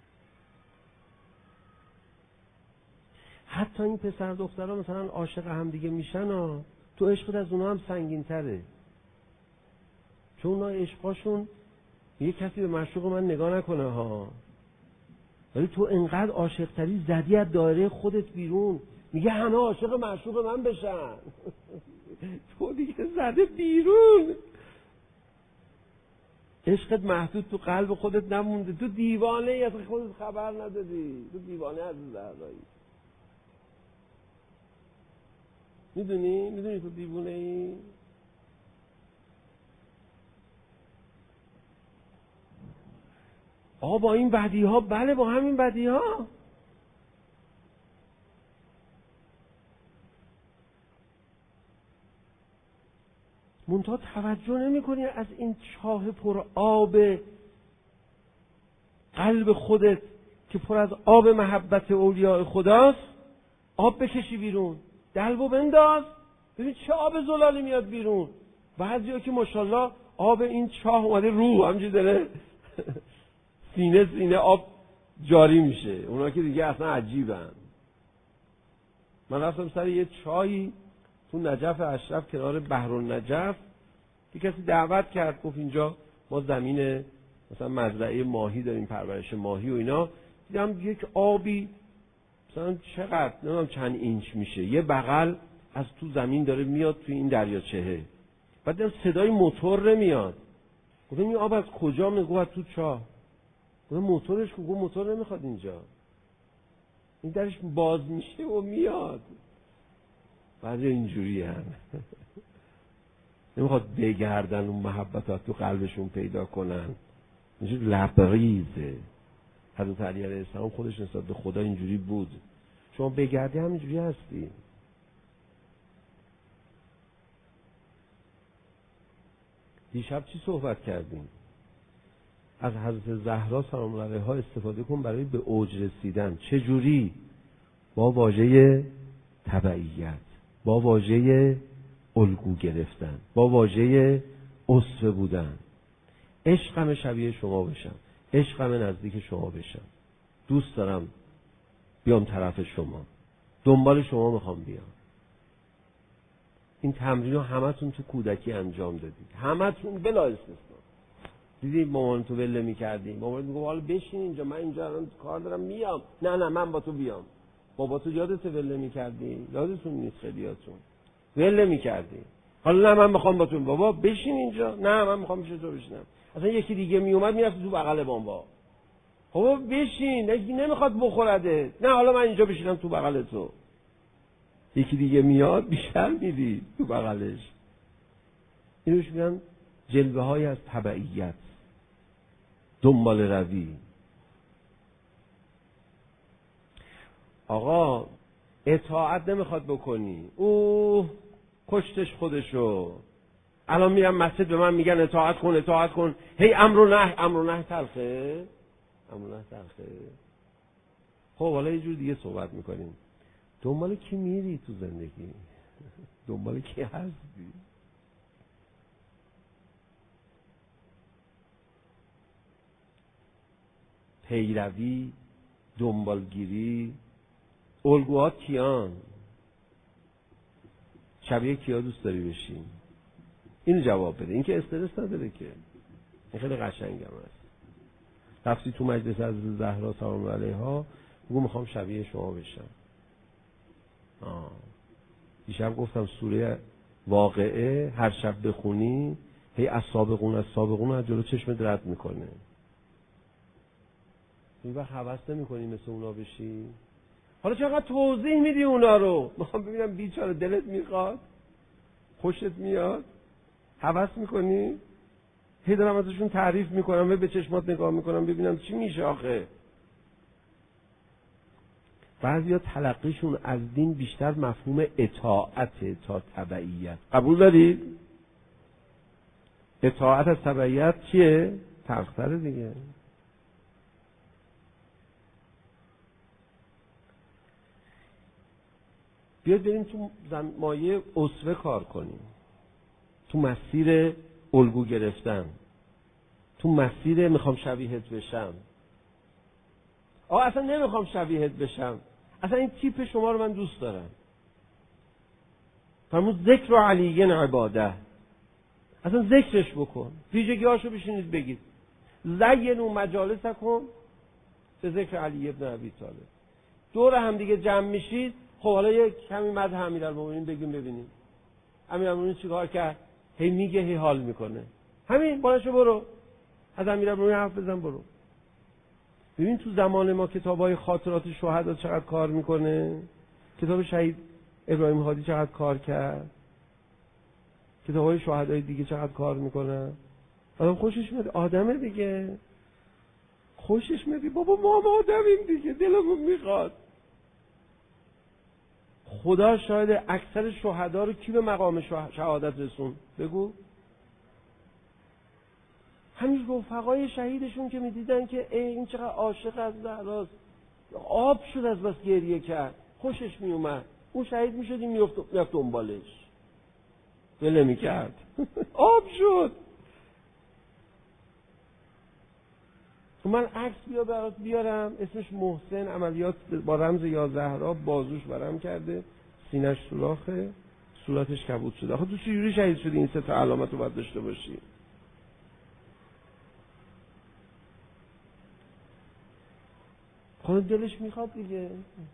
حتی این پسر دخترها مثلا عاشق هم دیگه میشن ها، تو عشقت از اونها هم سنگین تره، چون اونها عشقاشون یه کسی به معشوق من نگاه نکنه ها، ولی تو انقدر عاشق تری زدی از دایره خودت بیرون، میگه همه عاشق معشوق من بشن. تو دیگه زده بیرون، عشقت محدود تو قلب خودت نمونده، تو دیوانه ای، از خودت خبر نداری، تو دیوانه از زهرایی. میدونی؟ میدونی تو دیوانه ای؟ آقا با این بدی ها، بله با همین بدی ها. منتها توجه نمی کنی از این چاه پر آب قلب خودت که پر از آب محبت اولیاء خداست، آب بکشی بیرون، دلو بنداز، ببین چه آب زلالی میاد بیرون. بعضیا که ماشاءالله آب این چاه اومده رو همجوری داره سینه سینه آب جاری میشه، اونا که دیگه اصلا عجیبن. من رفتم سر یه چاهی تو نجف اشرف کنار بحرالنجف، یه کسی دعوت کرد، گفت اینجا ما زمین مثلا مزرعه ماهی داریم، پرورش ماهی و اینا. دیدم یک آبی مثلا چقدر نمیدونم چند اینچ میشه، یه بغل از تو زمین داره میاد تو این دریاچهه. بعد دیدم صدای موتور نمیاد، گفتم این آب از کجا میاد؟ گفت تو چاه. گفتم موتورش کو؟ گفت موتور نمیخواد اینجا، این درش باز میشه و میاد. بعد اینجوری هم نمیخواد بگردن اون محبتات تو قلبشون پیدا کنن، اینجوری لبریزه. حضرت علی علیه السلام خودش نسبت به خدا اینجوری بود، شما بگردی همینجوری هستی. دیشب چی صحبت کردیم؟ از حضرت زهرا سلام الله علیها استفاده کن برای به اوج رسیدن. چه جوری؟ با واژه تبعیت، با واژه الگو گرفتن، با واژه اسوه بودن. عشقم شبیه شما بشم، عشقم نزدیک شما بشم، دوست دارم بیام طرف شما، دنبال شما میخوام بیام. این تمرین رو همتون تو کودکی انجام دادید، همتون بلا استثنا. دیدی مامان تو ول می‌کردی، مامان میگه حالا بشین اینجا، من اینجا الان کار دارم میام. نه نه من با تو بیام. بابا تو یادت ول می‌کردی؟ یادتون نیست خیلیاتون. ول می‌کردی. حالا نه من میخوام با تو. بابا بشین اینجا. نه من میخوام پیش تو بشینم. اصلا یکی دیگه میومد میرفت تو بغل بابا. بابا بشین، یکی نمیخواد بخورده. نه حالا من اینجا بشینم تو بغل تو. یکی دیگه میاد بیشتر میری تو بغلش. اینوش میگن جلوه های از تبعیت، دنبال روی. آقا اطاعت نمیخواد بکنی، اوه کشتش خودشو. الان میرم مسجد به من میگن اطاعت کن اطاعت کن، هی امر و نهی، امر و نهی تلخه، امر و نهی تلخه. خب حالا یه جور دیگه صحبت میکنیم. دنبال کی میری تو زندگی؟ دنبال کی هستی؟ پیروی، دنبالگیری، الگوهات کیان؟ شبیه کیا دوست داری بشی؟ اینو جواب بده. این که استرس نداره که، این خیلی قشنگم هست. رفتی تو مجلس از زهرا سلام علیها، بگو میخوام شبیه شما بشم. آه. دیشب گفتم سوره واقعه هر شب بخونی هی از سابقون از سابقون از جلو چشمت رد میکنه. این وقت حوض نمی کنی مثل اونا بشی؟ حالا چقدر توضیح میدی اونا رو؟ میخوام ببینم بیچاره دلت میخواد؟ خوشت میاد؟ حوض میکنی؟ هی دارم ازشون تعریف میکنم و به چشمات نگاه میکنم ببینم چی میشه آخه. بعضیا تلقیشون از دین بیشتر مفهوم اطاعت تا تبعیت. قبول دارید؟ اطاعت از تبعیت چیه؟ تلختره دیگه. بیاید بریم تو مایه اسوه کار کنیم، تو مسیر الگو گرفتن، تو مسیر میخوام شبیهت بشم. آقا اصلا نمیخوام شبیهت بشم، اصلا این تیپ شما رو من دوست دارم. فرمود ذکر و علیین عباده، اصلا ذکرش بکن، ویژگی هاشو بشینید بگید. زینوا مجالسکم به ذکر علی ابن ابی طالب. دور هم دیگه جمع میشید، خب حالا یک کمی مدح امیرالمومنین بگیم ببینیم امیرالمومنین چیکار کرد. هی میگه هی حال میکنه. همین باشو برو از امیرالمومنین حرف بزن برو. ببین تو زمان ما کتابای خاطرات شهدا چقدر کار میکنه، کتاب شهید ابراهیم هادی چقدر کار کرد، کتابای شهدای دیگه چقدر کار میکنن. آدم خوشش میاد، آدمه دیگه خوشش میاد. بابا ما هم آدمیم دیگه، دلمون میخواد. خدا شاید اکثر شهدا رو کی به مقام شهادت رسون؟ بگو. همین رفقای شهیدشون که میدیدن که ای این چقدر عاشق از زهراست، آب شد از بس گریه کرد، خوشش میومد. اون شهید میشد این میفت میفت دنبالش، ول میکرد. آب شد. من عکس بیا برات بیارم، اسمش محسن، عملیات با رمز یا زهرا، بازوش ورم کرده، سینه‌اش سوراخه، صورتش کبود شده. آخه تو چجوری شهید شدی؟ این سه تا علامت رو باید داشته باشی. خود دلش میخواد دیگه.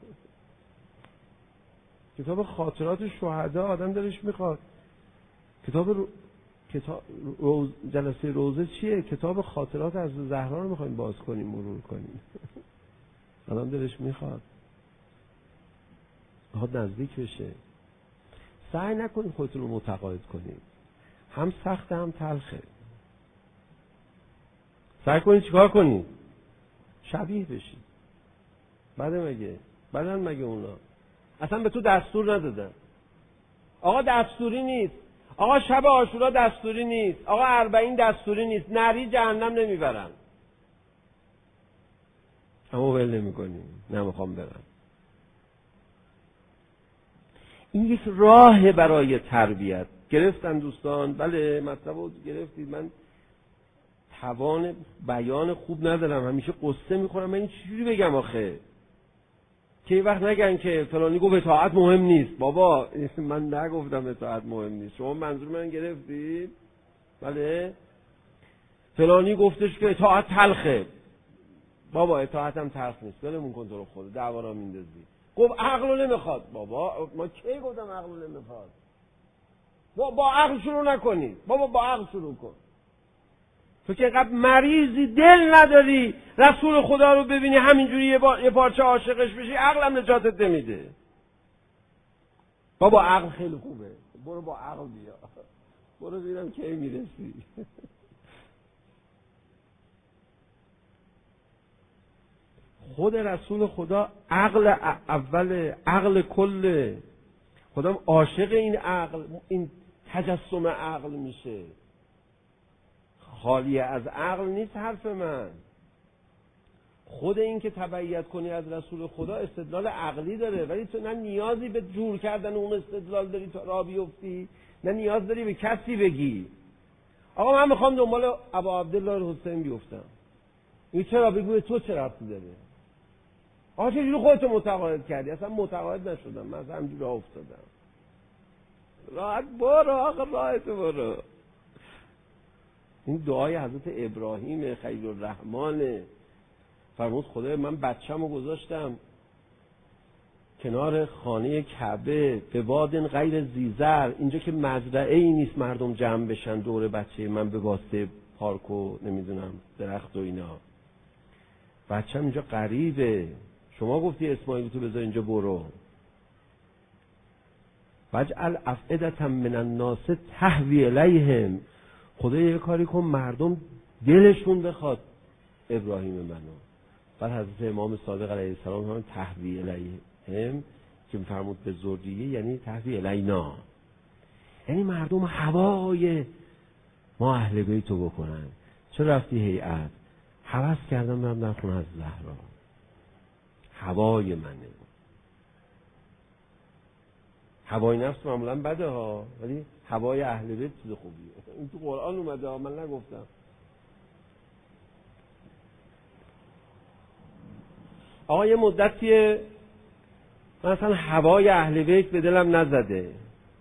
کتاب خاطرات شهدا آدم دلش میخواد. کتاب رو... کتاب روز... جلسه روزه چیه؟ کتاب خاطرات از زهرا رو میخوایم باز کنیم، مرور کنیم. آدم دلش میخواد، میخواد نزدیک بشه. سعی نکنید خودتون رو متقاعد کنید، هم سخت هم تلخه. سعی کنید چیکار کنید؟ شبیه بشید. بعد مگه بعدن مگه اونا اصلا به تو دستور ندادن؟ آقا دستوری نیست، آقا شب عاشورا دستوری نیست، آقا اربعین دستوری نیست، نری جهنم نمیبرن. اما ول نمی کنیم، نمیخوام برم. این یک راه برای تربیت. گرفتن دوستان؟ بله مطلب رو گرفتید. من توان بیان خوب ندارم، همیشه قصه میخورم. من این چجوری بگم آخه؟ که یه وقت نگن که فلانی گفت اطاعت مهم نیست. بابا من نگفتم اطاعت مهم نیست، شما منظور من گرفتید؟ بله فلانی گفتش که اطاعت تلخه. بابا اطاعت هم تلخ نیست، ولمون کن تو رو خدا، دعوا را میندازی. گفت عقلو نمیخواد. بابا ما کی گفتم عقلو نمیخواد؟ با با عقل شروع نکنی. بابا با عقل شروع کن. تو که اینقدر مریضی، دل نداری رسول خدا رو ببینی همینجوری یه, با... یه پارچه عاشقش بشی، عقلم نجاتت نمیده. بابا عقل خیلی خوبه، برو با عقل بیا، برو ببینم کی میرسی. خود رسول خدا عقل اول، عقل کل. خودم عاشق این عقل، این تجسم عقل میشه. خالی از عقل نیست حرف من. خود این که تبعیت کنی از رسول خدا استدلال عقلی داره، ولی تو نه نیازی به جور کردن اون استدلال داری تا راه بیفتی، نه نیاز داری به کسی بگی آقا من میخوام دنبال ابا عبدالله الحسین بیفتم. این چرا بگو تو چه ربطی داره؟ آقا چجوری خودتو متقاعد کردی؟ اصلا متقاعد نشدم، من اصلا همجوری راه افتادم. راحت برو آقا، راحت برو. این دعای حضرت ابراهیم خلیل الرحمن، فرمود خدای من بچه‌مو گذاشتم کنار خانه کعبه به وادن غیر ذی‌زرع، اینجا که مزرعه ای نیست مردم جمع بشن دور بچه من به واسطه پارک و نمیدونم درخت و اینا. بچه‌م اینجا غریبه، شما گفتی اسماعیل تو بذار اینجا برو. وجعل افئدة من الناس تهوی الیهم، خدا یه کاری کن مردم دلشون بخواد ابراهیم منو. بعد حضرت امام صادق علیه السلام هم تهوی الیهم که فرمود به ذریه، یعنی تهوی الینا، یعنی مردم هوای ما اهل بیتو بکنن. چه رفتی هیئت؟ هوس کردم برم در خونه از زهرا، هوای منه. هوای نفس معمولا بده ها، ولی هوای اهل بیت چیز خوبیه. این تو قرآن اومده ها، من نگفتم. آقا یه مدتیه من اصلا هوای اهل بیت به دلم نزده.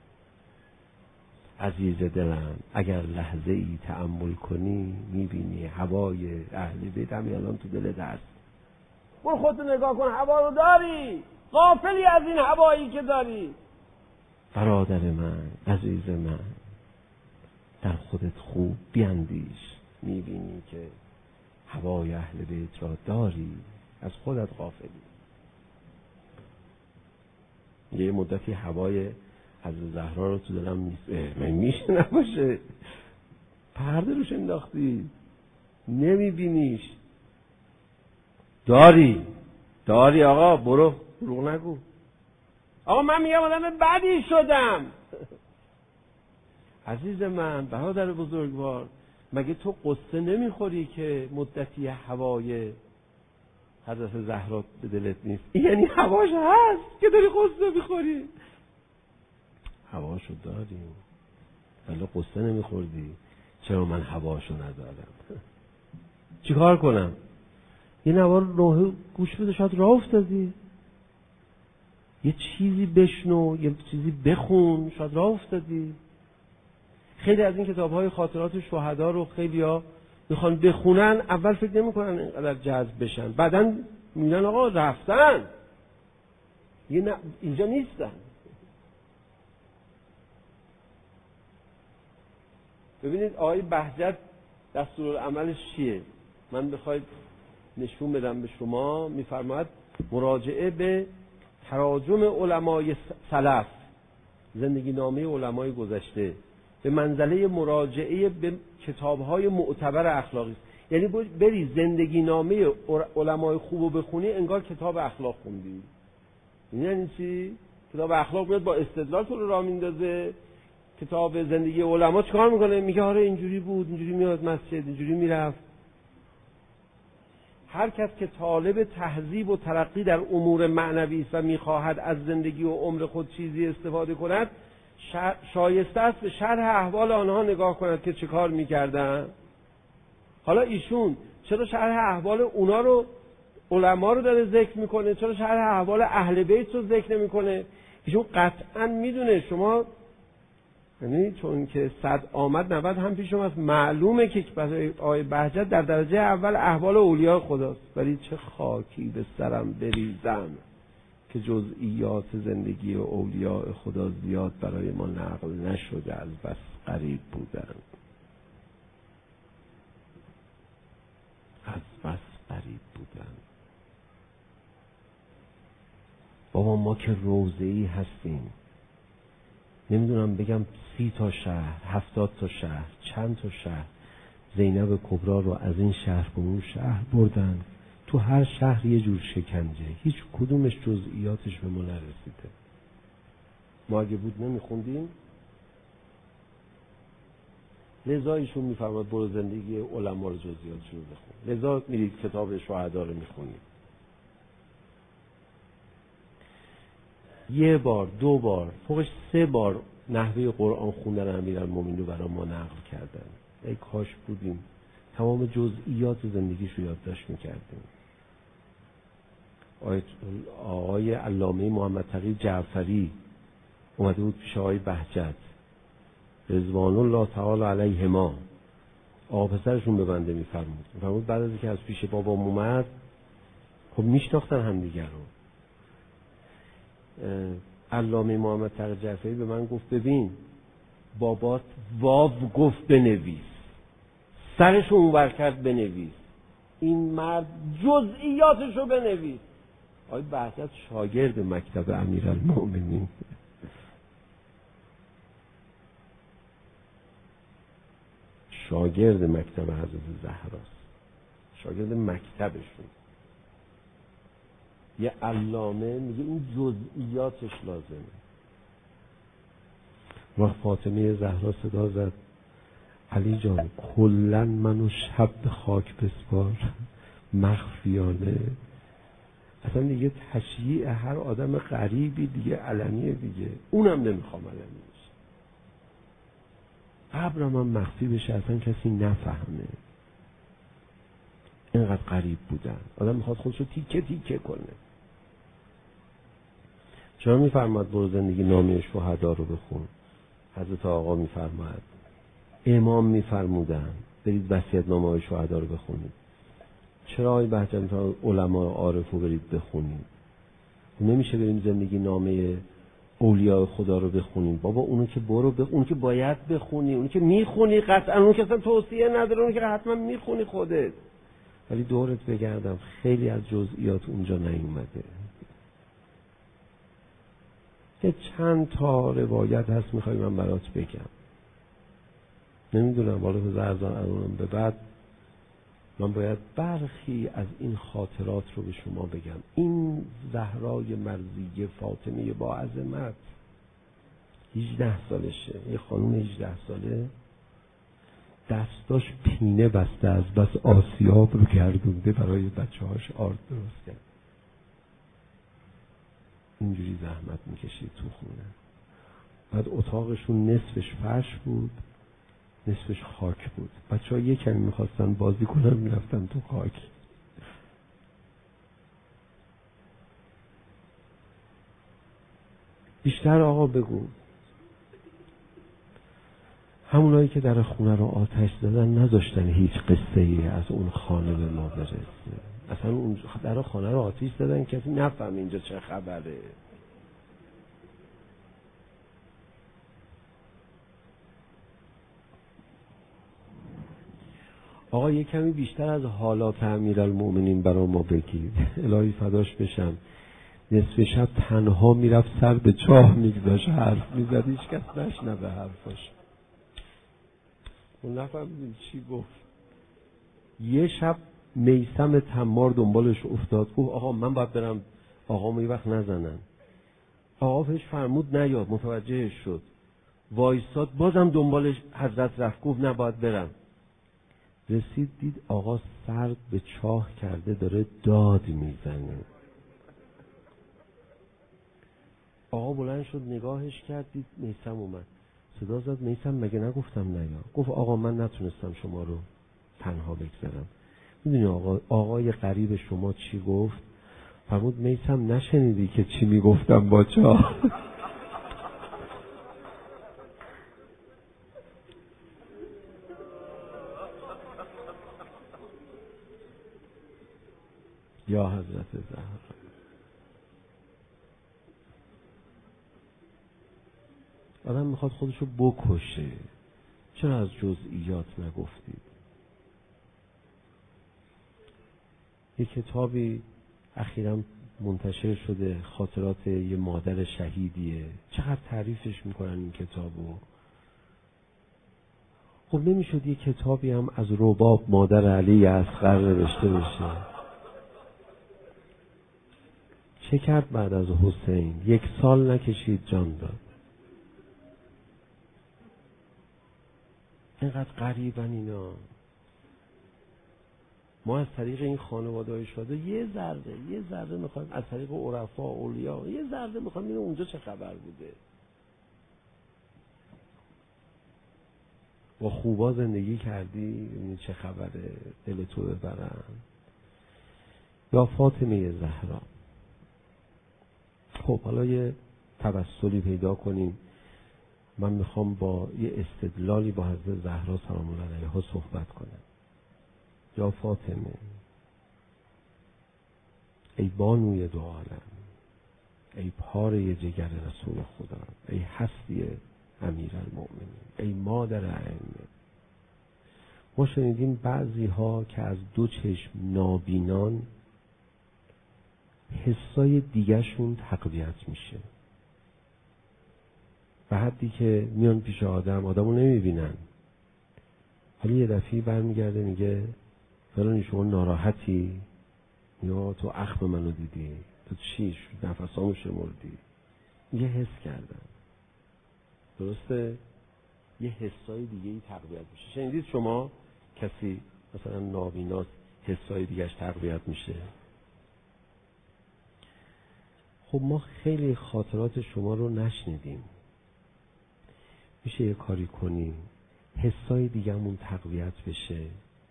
عزیز دلم اگر لحظه ای تأمل کنی میبینی هوای اهل بیت همین الان تو دلت هست. برو خودتو نگاه کن، هوا رو داری، غافلی از این هوایی که داری. برادر من، عزیز من، در خودت خوب بیندیش، میبینی که هوای اهل بیت را داری، از خودت غافلی. یه مدتی هوای حضرت زهرا رو تو دلم نیست. من میشه نباشه، پرده روش انداختی نمیبینیش. داری داری آقا، برو دروغ نگو. آقا من میگم آدم بدی شدم. عزیز من، برادر بزرگوار، مگه تو قصه نمیخوری که مدتی هوای حضرت زهرا به دلت نیست؟ یعنی هواش هست که داری قصه میخوری. هواشو داری ولی قصه نمیخوردی. چرا من هواشو ندارم؟ چیکار کنم؟ یه نوار نوحه گوش بده، شاید راه افتادی. یه چیزی بشنو، یه چیزی بخون، شاید راه افتادی. خیلی از این کتاب‌های خاطرات شهدا رو خیلی‌ها میخوان بخونن، اول فکر نمی‌کنن اینقدر جذب بشن، بعداً میگن آقا رفتن، یه نه اینجا نیستن. ببینید آقای بهجت دستورالعملش چیه؟ من بخواید نشون بدم به شما، میفرماید مراجعه به تراجم علمای سلف، زندگی نامه علمای گذشته، به منزله مراجعه به کتاب‌های معتبر اخلاقی. یعنی بری زندگی نامه علمای خوبو بخونی انگار کتاب اخلاق خوندی. یعنی چی؟ کتاب اخلاق میاد با استدلال تو رو راه میندازه. کتاب زندگی علما چیکار میکنه؟ میگه آره اینجوری بود، اینجوری میاد مسجد، اینجوری میرفت. هر کس که طالب تهذیب و ترقی در امور معنوی است و میخواهد از زندگی و عمر خود چیزی استفاده کند، شایسته است به شرح احوال آنها نگاه کند که چه کار میکردن. حالا ایشون چرا شرح احوال اونا رو علما رو داره ذکر میکنه، چرا شرح احوال اهل بیت رو ذکر نمیکنه؟ ایشون قطعا میدونه. شما یعنی چون که صد آمد نود هم پیش شما است، معلومه که برای آقای بهجت در درجه اول احوال اولیاء خداست، ولی چه خاکی به سرم بریزم که جزئیات زندگی اولیاء خدا زیاد برای ما نقل نشده، از بس غریب بودن، از بس غریب بودن. بابا ما که روضه‌ای هستیم، نمیدونم بگم سی تا شهر، هفتاد تا شهر، چند تا شهر زینب کبرا رو از این شهر به اون شهر بردن، تو هر شهر یه جور شکنجه، هیچ کدومش جزئیاتش به ما نرسیده. ما اگه بود نمیخوندیم. لذا ایشون میفرماد برو زندگی علما رو جزئیاتش رو بخون، لذا میرید کتاب شهدا رو میخونید. یه بار، دو بار، فوقش سه بار نحوه قرآن خوندن امیرالمومنین رو برای ما نقل کردن. ای کاش بودیم تمام جزئیات زندگیش رو یادداشت میکردیم. آقای علامه محمد تقی جعفری اومده بود پیش آقای بهجت رضوان الله تعالی علیهما، آقا پسرشون به بنده میفرمود میفرمود بعد از اینکه از پیش بابام اومد، خب میشناختن همدیگر رو، علامه محمد تقی جعفری به من گفت ببین بابات واو گفت بنویس، سرشو اونور کرد بنویس، این مرد جزئیاتشو بنویس. آقای بهجت شاگرد مکتب امیرالمومنین، شاگرد مکتب حضرت زهراست، شاگرد مکتبشون. یه علامه میگه این جزئیاتش لازمه. وقت فاطمه زهرا صدا زد علی جان کلن منو شب به خاک بسپار مخفیانه. اصلا دیگه تشییع هر آدم غریبی دیگه علنیه دیگه، اونم نمیخوام علنی بشه، قبرم هم مخفی بشه اصلا کسی نفهمه. اینقدر غریب بودن، آدم میخواد خودشو تیکه تیکه کنه. چرا میفرماد برو زندگی نامه شهدا رو بخون؟ حضرت آقا میفرماد، امام میفرمودن برید وصیت‌نامه شهدا رو بخونید. چرا آقای بهجت میفرماد علما عارف رو برید بخونید؟ نمیشه بریم زندگی نامه اولیاء خدا رو بخونیم؟ بابا اونو که برو بخون، اون که باید بخونی، اون که میخونی قطعا، اون که اصلا توصیه نداره، اون که حتما میخونی خودت. ولی دورت بگردم خیلی از جزئیات اونجا نیومده. یه چند تا روایت هست میخوای من برات بگم، نمیدونم والا به زرزان الانم به بعد من باید برخی از این خاطرات رو به شما بگم. این زهرای مرضیه فاطمه با عظمت هجده سالشه، یه خانم هجده ساله دستاش پینه بسته از بس آسیاب رو گردونده برای بچه هاش آرد درست کرد. اینجوری زحمت میکشید تو خونه. بعد اتاقشون نصفش فرش بود نصفش خاک بود. بچه ها یه کمی میخواستن بازی کنن میرفتن تو خاک. بیشتر آقا بگو همونایی که در خونه رو آتش زدن نذاشتن هیچ قصه ای از اون خانه به ما برسه. اصلا اون در خانه رو آتش زدن کسی نفهم اینجا چه خبره. آقا یه کمی بیشتر از حالات امیرالمومنین برای ما بگید. الهی فداش بشم. نصف شب تنها میرفت سر به چاه میگذاشت حرف میزد، هیچ کس نشنوه حرفاش. اون نفهمیدیم چی گفت. یه شب میثم تمار دنبالش افتاد، گفت آقا من باید برم آقا یه وقت نزنن. آقا بهش فرمود نیاد، متوجهش شد، وایستاد، بازم دنبالش حضرت رفت، گفت نه باید برم. رسید دید آقا سر به چاه کرده داره داد میزنه. آقا بلند شد نگاهش کرد، دید میثم اومد، صدا زد میثم مگه نگفتم نیا؟ گفت آقا من نتونستم شما رو تنها بگذارم، میدونی آقا آقای قریب شما چی گفت؟ فرمود میثم نشنیدی که چی میگفتم با چا؟ یا حضرت زهرا. آدم میخواد خودشو بکشه، چرا از جزئیات نگفتید؟ یک کتابی اخیراً منتشر شده، خاطرات یه مادر شهیدیه، چقدر تعریفش میکنن این کتابو. خب نمیشد یه کتابی هم از رباب مادر علی اصغر نوشته بشه؟ چه کرد بعد از حسین؟ یک سال نکشید جان داد. اینقدر غریبن اینا. ما از طریق این خانواده های شده یه ذره یه ذره میخوایم از طریق عرفا اولیا یه ذره میخوایم ببینیم اونجا چه خبر بوده. با خوبا زندگی کردی ببینی چه خبره، دل تو ببرن. یا فاطمه زهرا. خب حالا یه توسلی پیدا کنیم. من میخوام با یه استدلالی با حضرت زهرا سلام الله علیها صحبت کنم. یا فاطمه، ای بانوی دو عالم، ای پاره جگر رسول خدا، ای هستی امیرالمؤمنین، ای مادر ائمه. ما شنیدیم بعضی ها که از دو چشم نابینان حسای دیگرشون تقویت میشه، به حدی که میان پیش آدم آدمو نمیبینن، حالا یه دفعی برمیگرده میگه فلانی شما ناراحتی؟ یا تو اخم منو دیدی؟ تو چی شد؟ نفسامو شمردی؟ یه حس کردن. درسته؟ یه حسای دیگه ای تقویت میشه. شنیدید شما کسی مثلا نابیناست حسای دیگهش تقویت میشه؟ خب ما خیلی خاطرات شما رو نشنیدیم. میشه یه کاری کنیم حسای دیگه‌مون تقویت بشه،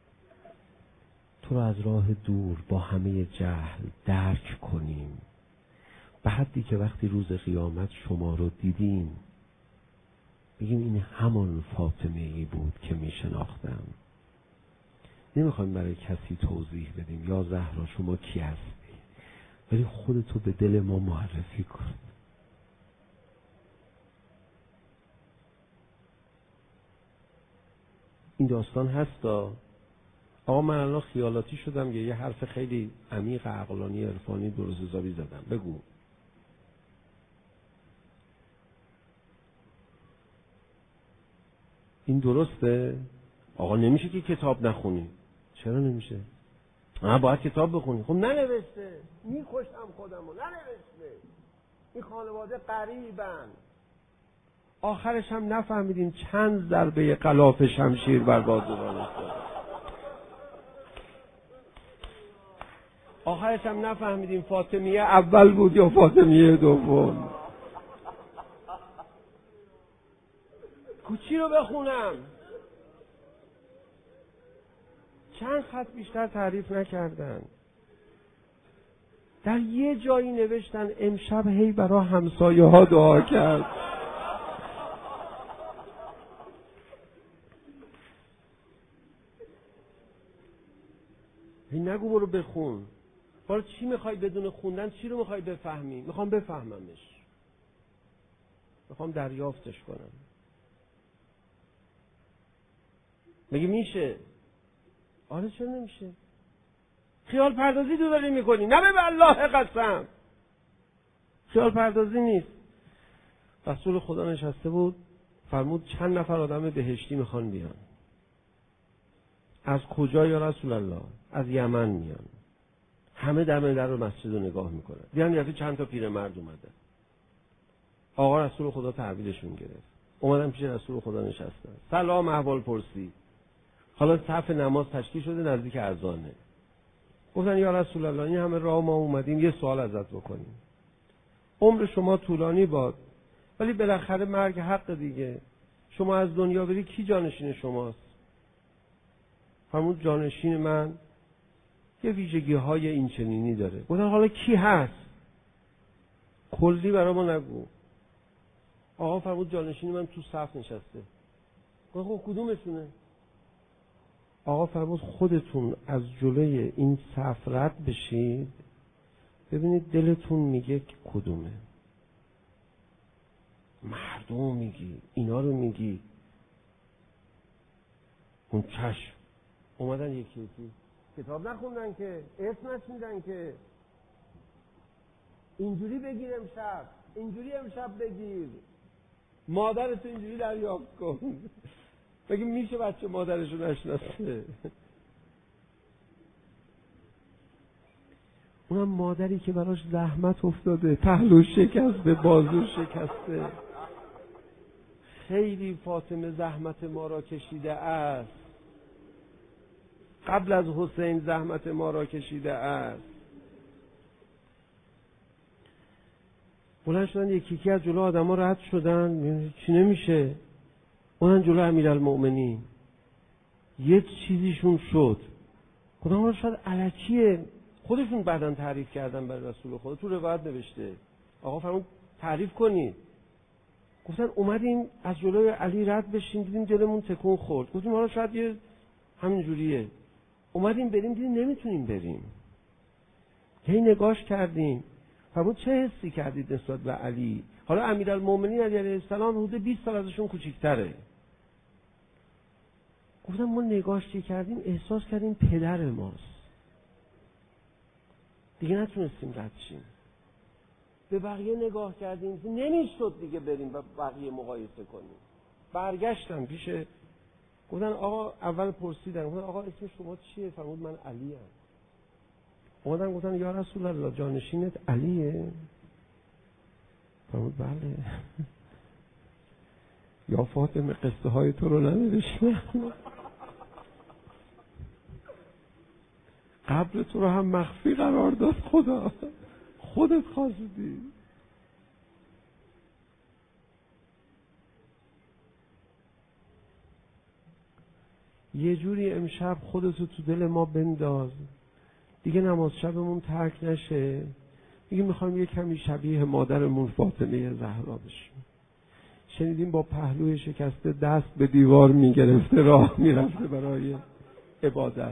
تو رو از راه دور با همه جهل درک کنیم، به حدی که وقتی روز قیامت شما رو دیدیم بگیم این همان فاطمه ای بود که میشناختم. نمیخوایم برای کسی توضیح بدیم یا زهرا شما کی هستی، ولی خودتو به دل ما معرفی کن. این داستان هستا. آقا من الان خیالاتی شدم یه حرف خیلی عمیق عقلانی عرفانی درست حسابی زدم، بگو. این درسته؟ آقا نمیشه که کتاب نخونی. چرا نمیشه؟ آقا باید کتاب بخونی. خب ننوشته، میکشتم خودمو، ننوشته. این خانواده غریبن. آخرش هم نفهمیدیم چند ضربه غلاف شمشیر بر بازوان افتاد. آخرش هم نفهمیدیم فاطمیه اول بود یا فاطمیه دوم. کوچی رو بخونم. چند خط بیشتر تعریف نکردن. در یه جایی نوشتن امشب هی برای همسایه ها دعا کرد. هی نگو برو بخون. حالا چی میخوای بدون خوندن؟ چی رو میخوای بفهمی؟ میخوام بفهممش، میخوام دریافتش کنم. مگه میشه؟ آره چرا نمیشه؟ خیال پردازی تو داری میکنی. نه به الله قسم خیال پردازی نیست. رسول خدا نشسته بود فرمود چند نفر آدم بهشتی میخوان بیان. از کجا یا رسول الله؟ از یمن میان. همه دم در مسجد رو نگاه میکنن. دیدن یعنی چند تا پیرمرد اومده. آقا رسول خدا تحویلشون گرفت. اومدن پیش رسول خدا نشستن. سلام احوال پرسی. حالا صف نماز تشکیل شده نزدیک اذانه. گفتن یا رسول الله این همه راه ما اومدیم یه سوال ازت بکنیم. عمر شما طولانی باد ولی بالاخره مرگ حق دیگه. شما از دنیا بری کی جانشین شماست؟ فرمود جانشین من یه ویژگی های این چنینی داره. گفتن حالا کی هست؟ کلی برای ما نگو. آقا فرمود جانشینی من تو صف نشسته. گفتن خب کدومشونه؟ آقا فرمود خودتون از جلوی این صف رد بشید ببینید دلتون میگه کدومه. مردم میگی، اینا رو میگی. اون چشم اومدن یکی یکی کتاب نخوندن که، اسم نشیندن که. اینجوری بگیر امشب، اینجوری امشب بگیر، مادرتو اینجوری دریافت کن. بگی میشه بچه مادرشو نشناسه؟ اونم مادری که براش زحمت افتاده، پهلو شکسته، بازو شکسته. خیلی فاطمه زحمت ما را کشیده است، قبل از حسین زحمت ما را کشیده است. بلند شدن یکی یکی از جلو آدم ها رد شدن. چی نمیشه؟ اونن جلو امیرالمؤمنین یه چیزیشون شد. خدا ما شاید الکیه. خودشون بعداً تعریف کردن برای رسول خدا، تو روایت نوشته. آقا فرمود تعریف کنید. گفتن اومدیم از جلوی علی رد بشیم، دیدیم دلمون تکون خورد. گفتیم حالا شاید یه همین جوریه. اومدیم بریم، دیدیم نمیتونیم بریم. هی نگاش کردیم. فرمود چه حسی کردید نسبت به علی؟ حالا امیرالمؤمنین علی علیه السلام حدود بیست سال ازشون کوچیک‌تره. گفتم ما نگاش چی کردیم؟ احساس کردیم پدر ماست. دیگه نتونستیم رد شیم. به بقیه نگاه کردیم، نمیشد دیگه بریم و بقیه مقایسه کنیم. برگشتم پیش، گفتن آقا، اول پرسیدن گفتن آقا اسم شما چیه؟ فرمود من علی ام. اومدن گفتن یا رسول الله جانشینت علیه؟ فرمود بله. یا فاطمه قصه های تو رو ننوشتم؟ قبر تو رو هم مخفی قرار داد خدا، خودت خواستی. یه جوری امشب خودتو تو دل ما بنداز، دیگه نماز شبمون ترک نشه. دیگه میخوایم یه کمی شبیه مادرمون فاطمه زهرا بشیم. شنیدیم با پهلوی شکسته دست به دیوار میگرفته راه میرفته برای عبادت.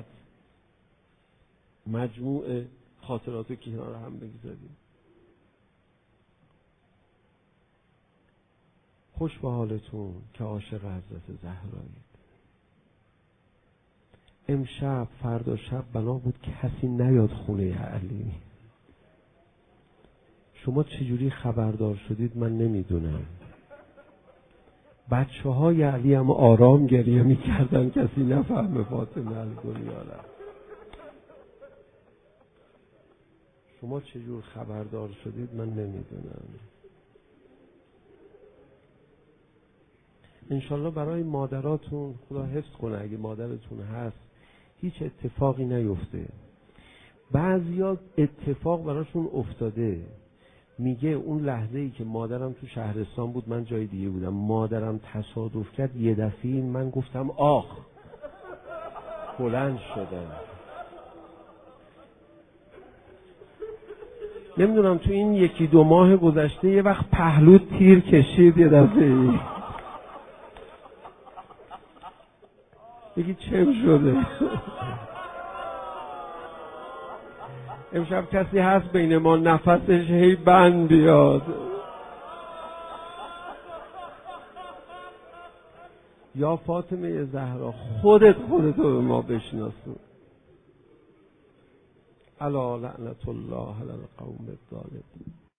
مجموع خاطراتو کنار هم بگذاریم. خوش به حالتون که عاشق حضرت زهرایید. امشب فردا شب بنا بود کسی نیاد خونه علی. شما چجوری خبردار شدید من نمیدونم. بچه های علی هم آرام گریه میکردن کسی نفهمه فاطمه از دنیا رفت. شما چجور خبردار شدید من نمیدونم. انشالله برای مادراتون خدا حفظ کنه، اگه مادرتون هست هیچ اتفاقی نیفته. بعضیا اتفاق براشون افتاده، میگه اون لحظه ای که مادرم تو شهرستان بود من جای دیگه بودم، مادرم تصادف کرد یه دفعه من گفتم آخ، بلند شدم. نمیدونم تو این یکی دو ماه گذشته یه وقت پهلو تیر کشید یه دفعه، بگی چم شده. امشب کسی هست بین ما نفسش هی بند بیاد؟ یا فاطمه زهرا خودت خودتو به ما بشناسون. الا لعنت الله علی القوم الظالمین.